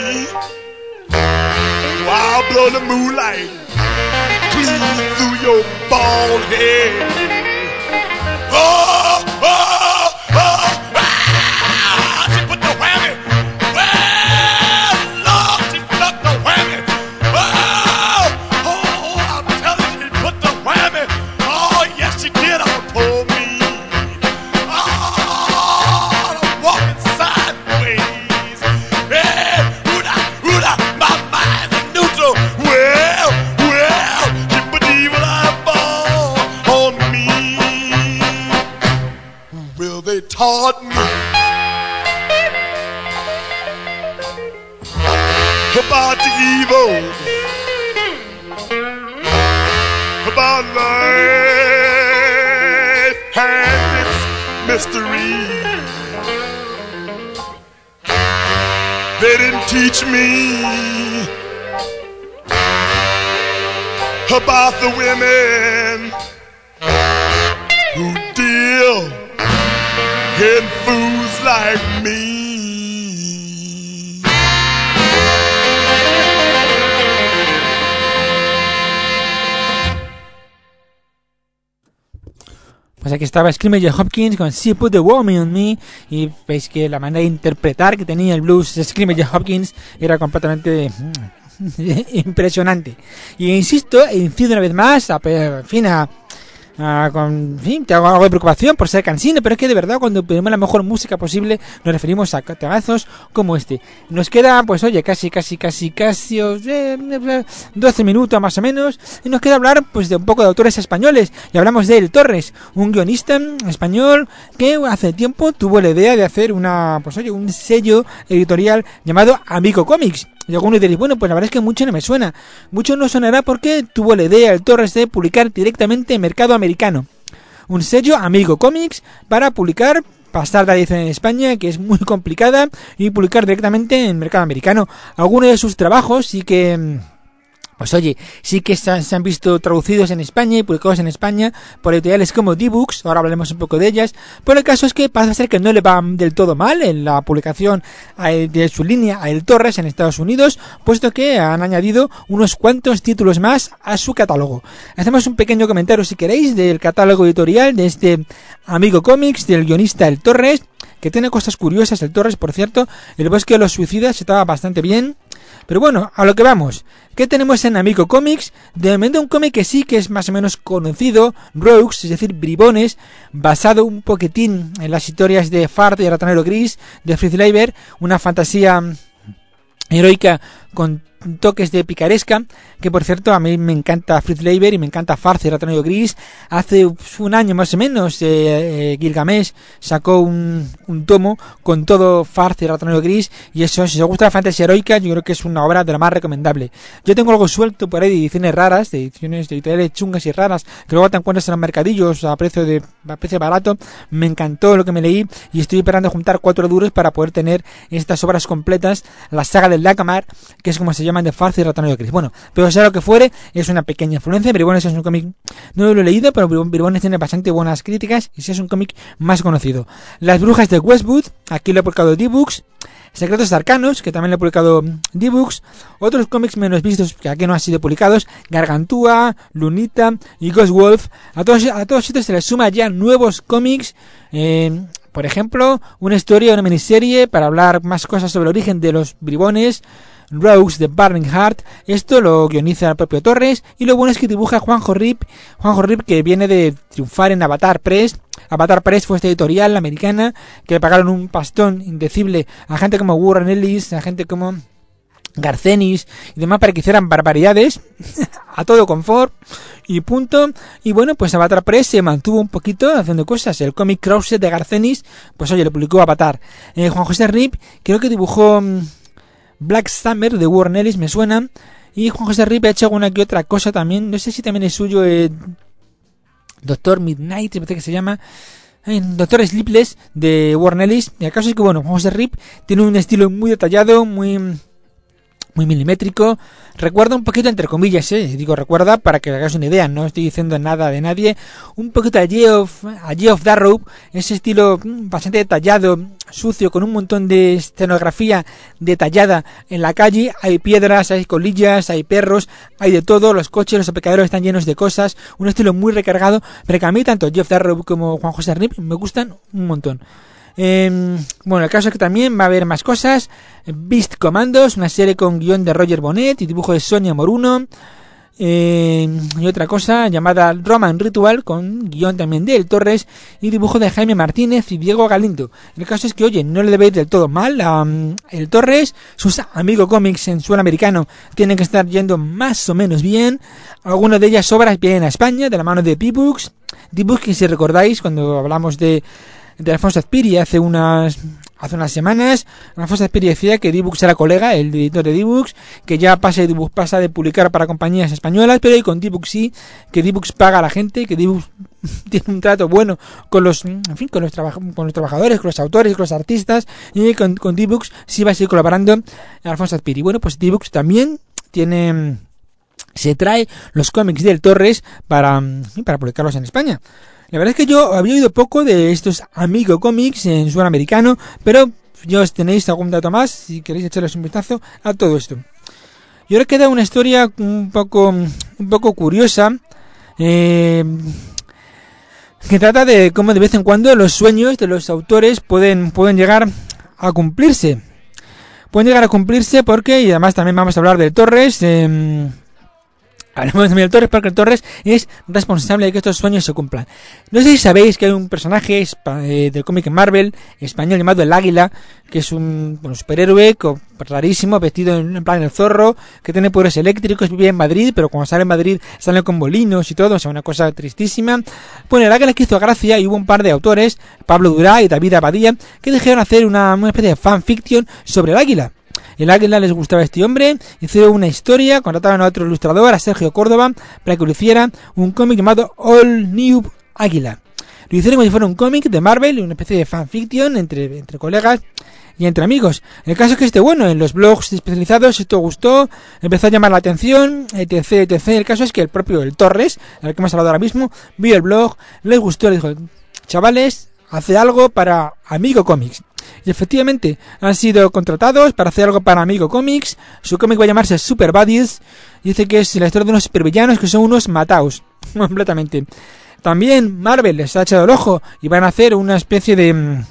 I'll blow the moonlight clean through your bald head. Oh, oh, oh, ah, she put the whammy. Well, Lord, she stuck the whammy. Oh, oh, I'm telling you, she put the whammy. Oh, yes, she did, oh, poor me. Oh, I'm walking sideways. Hey, hooda, hooda, my mind's in neutral. Well, well, she put the evil eyeball on me. Well, they taught me about the evil, about life and its mystery. They didn't teach me about the women who deal in fools like me. Pues aquí estaba Screamer Hopkins con She Put the Woman on Me, y veis que la manera de interpretar que tenía el blues Screamer Hopkins era completamente impresionante. Y insisto e incido una vez más, a, en fin, a, a, con, en fin, te hago algo de preocupación por ser cansino, pero es que de verdad cuando pedimos la mejor música posible nos referimos a temazos como este. Nos queda, pues oye, casi, casi, casi, casi eh, doce minutos más o menos, y nos queda hablar pues de un poco de autores españoles, y hablamos de El Torres, un guionista español que hace tiempo tuvo la idea de hacer una, pues oye, un sello editorial llamado Amigo Comics. Y algunos diréis, bueno, pues la verdad es que mucho no me suena. Mucho no sonará porque tuvo la idea el Torres de publicar directamente en mercado americano. Un sello Amigo Comics para publicar, pasar la edición en España, que es muy complicada, y publicar directamente en mercado americano. Algunos de sus trabajos sí que... Pues oye, sí que se han visto traducidos en España y publicados en España por editoriales como D-Books, ahora hablaremos un poco de ellas, pero el caso es que pasa a ser que no le va del todo mal en la publicación de su línea a El Torres en Estados Unidos, puesto que han añadido unos cuantos títulos más a su catálogo. Hacemos un pequeño comentario, si queréis, del catálogo editorial de este Amigo Comics, del guionista El Torres, que tiene cosas curiosas. El Torres, por cierto, El Bosque de los Suicidas estaba bastante bien. Pero bueno, a lo que vamos. ¿Qué tenemos en Amigo Comics? De momento un cómic que sí que es más o menos conocido, Rogues, es decir, bribones, basado un poquitín en las historias de Fart y el Ratonero Gris, de Fritz Leiber, una fantasía heroica con toques de picaresca, que por cierto a mí me encanta Fritz Leiber y me encanta Fart y el Ratonero Gris. Hace un año más o menos eh, eh, Gilgamesh sacó un, un tomo con todo Fart y el Ratonero Gris, y eso, si os gusta la fantasía heroica, yo creo que es una obra de lo más recomendable. Yo tengo algo suelto por ahí de ediciones raras, de ediciones de editoriales chungas y raras, que luego te encuentras en los mercadillos a precio de a precio barato. Me encantó lo que me leí y estoy esperando juntar cuatro duros para poder tener estas obras completas, la saga del Lakamar, que es como se llaman, de Fart y el Ratonero Gris. Bueno, pero sea lo que fuere, es una pequeña influencia. Bribones es un cómic, no lo he leído, pero Bribones tiene bastante buenas críticas y sí es un cómic más conocido. Las Brujas de Westwood, aquí lo he publicado D-Books. Secretos Arcanos, que también lo he publicado D-Books. Otros cómics menos vistos que aquí no han sido publicados, Gargantúa, Lunita y Ghost Wolf. A todos, a todos estos se les suma ya nuevos cómics, eh, Por ejemplo, una historia, una miniserie para hablar más cosas sobre el origen de los bribones, Rose de Burning Heart. Esto lo guioniza el propio Torres, y lo bueno es que dibuja Juanjo Rip, Juanjo Rip que viene de triunfar en Avatar Press. Avatar Press fue esta editorial americana que le pagaron un pastón indecible a gente como Warren Ellis, a gente como Garcenis y demás para que hicieran barbaridades a todo confort y punto. Y bueno, pues Avatar Press se mantuvo un poquito haciendo cosas. El cómic Crossed de Garcenis, pues oye, lo publicó Avatar. eh, Juan José Rip creo que dibujó um, Black Summer de Warren Ellis, me suena. Y Juan José Rip ha hecho alguna que otra cosa también, no sé si también es suyo, eh, Doctor Midnight, me parece que se llama, eh, Doctor Sleepless de Warren Ellis. Y el caso es que bueno, Juan José Rip tiene un estilo muy detallado, muy muy milimétrico. Recuerda un poquito, entre comillas, eh, digo recuerda para que hagáis una idea, no estoy diciendo nada de nadie, un poquito a Geoff, a Geoff Darrow, ese estilo bastante detallado, sucio, con un montón de escenografía detallada en la calle. Hay piedras, hay colillas, hay perros, hay de todo, los coches, los aparcaderos están llenos de cosas, un estilo muy recargado, pero que a mí tanto Geoff Darrow como Juan José Rip me gustan un montón. Eh, bueno, el caso es que también va a haber más cosas. Beast Commandos, una serie con guión de Roger Bonnet y dibujo de Sonia Moruno. Eh, y otra cosa llamada Roman Ritual, con guión también de El Torres y dibujo de Jaime Martínez y Diego Galindo. El caso es que, oye, no le debe ir del todo mal a um, El Torres. Sus amigos cómics en suelo americano tienen que estar yendo más o menos bien. Algunas de ellas obras vienen a España de la mano de D-Books. D-Books, que si recordáis, cuando hablamos de de Alfonso Azpiri hace unas hace unas semanas, Alfonso Azpiri decía que D-Books era colega, el editor de D-Books, que ya pasa de, pasa de publicar para compañías españolas, pero y con D-Books sí, que D-Books paga a la gente, que D-Books tiene un trato bueno con los, en fin, con los, traba, con los trabajadores, con los autores, con los artistas, y con, con D-Books sí va a seguir colaborando Alfonso Azpiri. Bueno, pues D-Books también tiene, se trae los cómics del Torres para, para publicarlos en España. La verdad es que yo había oído poco de estos Amigo Comics en suelo americano, pero ya os tenéis algún dato más si queréis echarles un vistazo a todo esto. Y ahora queda una historia un poco un poco curiosa, eh, que trata de cómo de vez en cuando los sueños de los autores pueden pueden llegar a cumplirse. Pueden llegar a cumplirse porque, y además también vamos a hablar de Torres, eh, hablamos de Torres porque el Torres es responsable de que estos sueños se cumplan. No sé si sabéis que hay un personaje eh, del cómic Marvel español llamado el Águila, que es un bueno, superhéroe rarísimo, vestido en, en plan el zorro, que tiene poderes eléctricos, vive en Madrid, pero cuando sale en Madrid sale con molinos y todo, o sea, una cosa tristísima. Bueno, el Águila que hizo gracia, y hubo un par de autores, Pablo Durá y David Abadía, que dijeron hacer una, una especie de fanfiction sobre el Águila. El Águila les gustaba a este hombre, hicieron una historia, contrataron a otro ilustrador, a Sergio Córdoba, para que lo hiciera un cómic llamado All New Águila. Lo hicieron como si fuera un cómic de Marvel, una especie de fanfiction entre, entre colegas y entre amigos. El caso es que este, bueno, en los blogs especializados esto gustó, empezó a llamar la atención, etc, etcétera. El caso es que el propio El Torres, al que hemos hablado ahora mismo, vio el blog, les gustó, les dijo, chavales, hace algo para Amigo Comics. Y efectivamente han sido contratados para hacer algo para Amigo Comics. Su cómic va a llamarse Super Buddies. Dice que es la historia de unos supervillanos que son unos mataos completamente. También Marvel les ha echado el ojo y van a hacer una especie de mmm,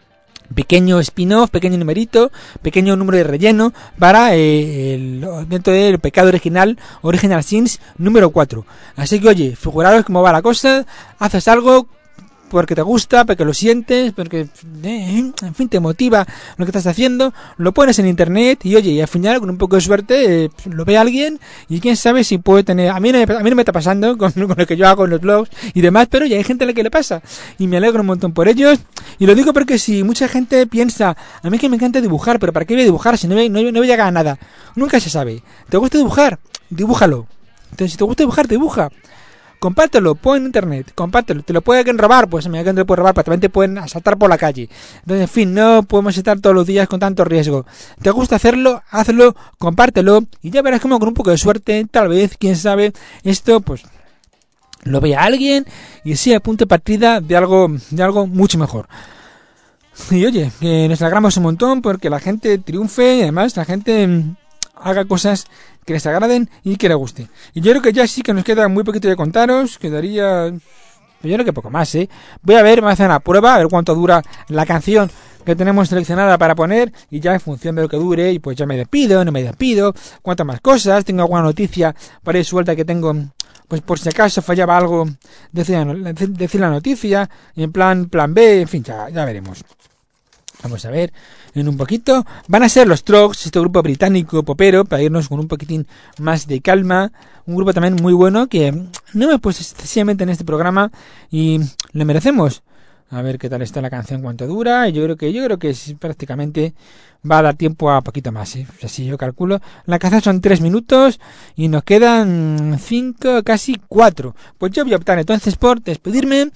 pequeño spin-off, pequeño numerito, pequeño número de relleno para eh, el, dentro del Pecado Original, Original Sins número cuatro. Así que oye, figuraros cómo va la cosa. Haces algo porque te gusta, porque lo sientes, porque eh, en fin te motiva lo que estás haciendo, lo pones en internet y oye, y al final con un poco de suerte eh, lo ve alguien y quién sabe si puede tener, a mí no me, a mí no me está pasando con, con lo que yo hago en los blogs y demás, pero ya hay gente a la que le pasa y me alegro un montón por ellos. Y lo digo porque si mucha gente piensa, a mí que me encanta dibujar, pero ¿para qué voy a dibujar si no voy, no, no voy a llegar a nada? Nunca se sabe. ¿Te gusta dibujar? Dibújalo. Entonces si te gusta dibujar, dibuja. Compártelo, pon en internet, compártelo. ¿Te lo pueden robar? Pues me que no te pueden robar, pero también te pueden asaltar por la calle. Entonces, en fin, no podemos estar todos los días con tanto riesgo. ¿Te gusta hacerlo? Hazlo, compártelo y ya verás como con un poco de suerte, tal vez, quién sabe, esto pues lo vea alguien y sea punto de partida de algo, de algo mucho mejor. Y oye, que nos alegramos un montón porque la gente triunfe y además la gente haga cosas que les agraden y que les guste. Y yo creo que ya sí que nos queda muy poquito de contaros. Quedaría Pero yo creo que poco más, ¿eh? Voy a ver, me voy a hacer una prueba, a ver cuánto dura la canción que tenemos seleccionada para poner, y ya en función de lo que dure, y pues ya me despido, no me despido, cuántas más cosas, tengo alguna noticia por ahí suelta que tengo, pues por si acaso fallaba algo, decir, decir la noticia, y en plan, plan B, en fin, ya, ya veremos. Vamos a ver en un poquito. Van a ser los Strokes, este grupo británico popero, para irnos con un poquitín más de calma. Un grupo también muy bueno que no me he puesto excesivamente en este programa y lo merecemos. A ver qué tal está la canción, cuánto dura. Y yo creo que yo creo que sí, prácticamente va a dar tiempo a poquito más, ¿eh? Así yo calculo. La canción son tres minutos y nos quedan cinco, casi cuatro. Pues yo voy a optar entonces por despedirme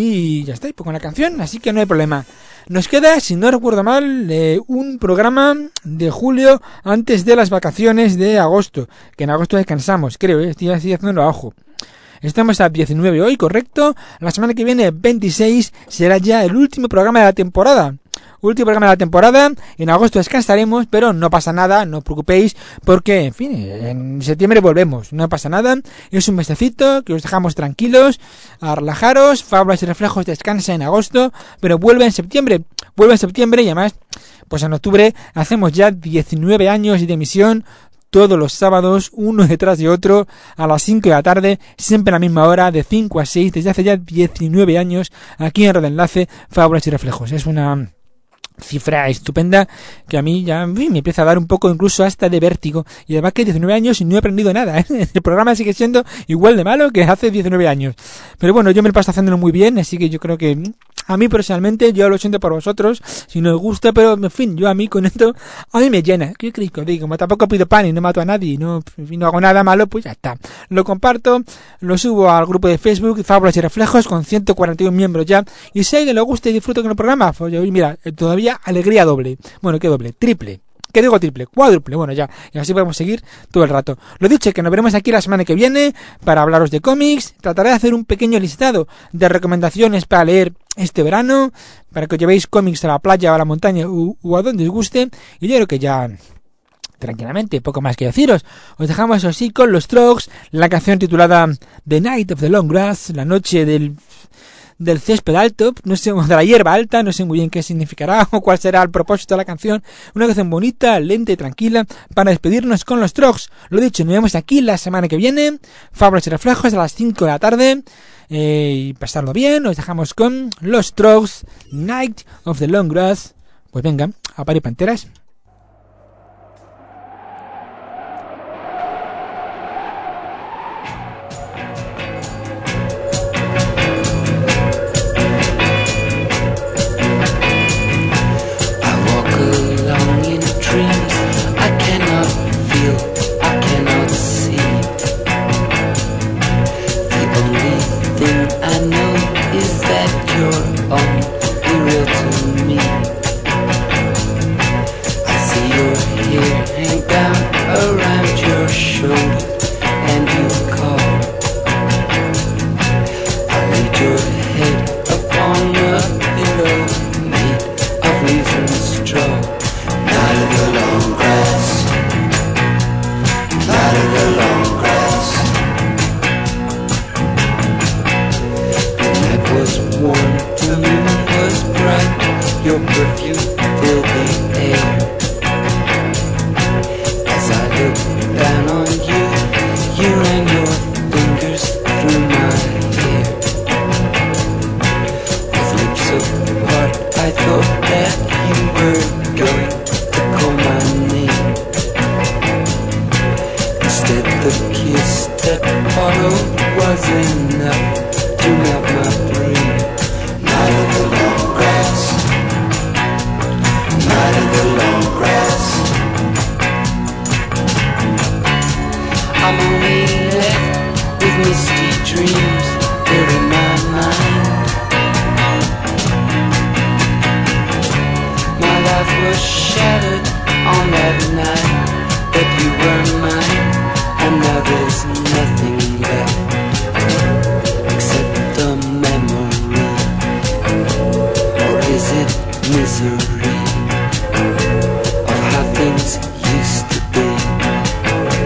y ya está, y pues con la canción, así que no hay problema. Nos queda, si no recuerdo mal, eh, un programa de julio antes de las vacaciones de agosto, que en agosto descansamos, creo, ¿eh? estoy, estoy haciéndolo a ojo. Estamos a diecinueve hoy, correcto. La semana que viene, veintiséis, será ya el último programa de la temporada. Último programa de la temporada. En agosto descansaremos, pero no pasa nada, no os preocupéis, porque, en fin, en septiembre volvemos. No pasa nada. Es un mesecito que os dejamos tranquilos, a relajaros. Fábulas y Reflejos descansa en agosto, pero vuelve en septiembre. Vuelve en septiembre y además, pues en octubre hacemos ya diecinueve años de emisión. Todos los sábados, uno detrás de otro, a las cinco de la tarde, siempre a la misma hora, de cinco a seis, desde hace ya diecinueve años, aquí en Red Enlace, Fábulas y Reflejos. Es una cifra estupenda que a mí ya en fin, me empieza a dar un poco incluso hasta de vértigo. Y además que diecinueve años y no he aprendido nada, ¿eh? El programa sigue siendo igual de malo que hace diecinueve años. Pero bueno, yo me lo paso haciéndolo muy bien, así que yo creo que a mí personalmente, yo lo siento por vosotros, si no os gusta, pero en fin, yo a mí con esto, a mí me llena. ¿Qué creéis que os digo? Como tampoco pido pan y no mato a nadie, y no, no hago nada malo, pues ya está. Lo comparto, lo subo al grupo de Facebook, Fábulas y Reflejos, con ciento cuarenta y uno miembros ya, y si a alguien le gusta y disfruto con el programa, pues yo, mira, todavía alegría doble. Bueno, ¿qué doble? Triple. ¿Qué digo triple? Cuádruple. Bueno, ya. Y así podemos seguir todo el rato. Lo dicho, que nos veremos aquí la semana que viene para hablaros de cómics. Trataré de hacer un pequeño listado de recomendaciones para leer este verano, para que os llevéis cómics a la playa o a la montaña o, o a donde os guste. Y yo creo que ya, tranquilamente, poco más que deciros. Os dejamos así con los Strokes, la canción titulada The Night of the Long Grass, la noche del... del césped alto, no sé, de la hierba alta, no sé muy bien qué significará o cuál será el propósito de la canción. Una canción bonita, lenta y tranquila para despedirnos con los Strokes. Lo dicho, nos vemos aquí la semana que viene, Fábulas y Reflejos a las cinco de la tarde, eh, y pasarlo bien. Nos dejamos con los Strokes, Night of the Long Grass. Pues venga, a par y panteras.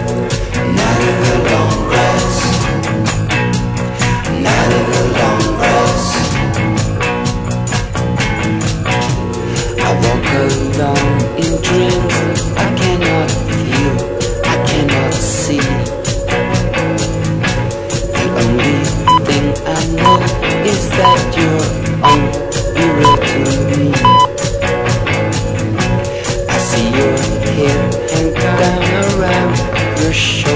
Night of the long grass. is that you're unreal to me. I see your hair hang down around your shoulder.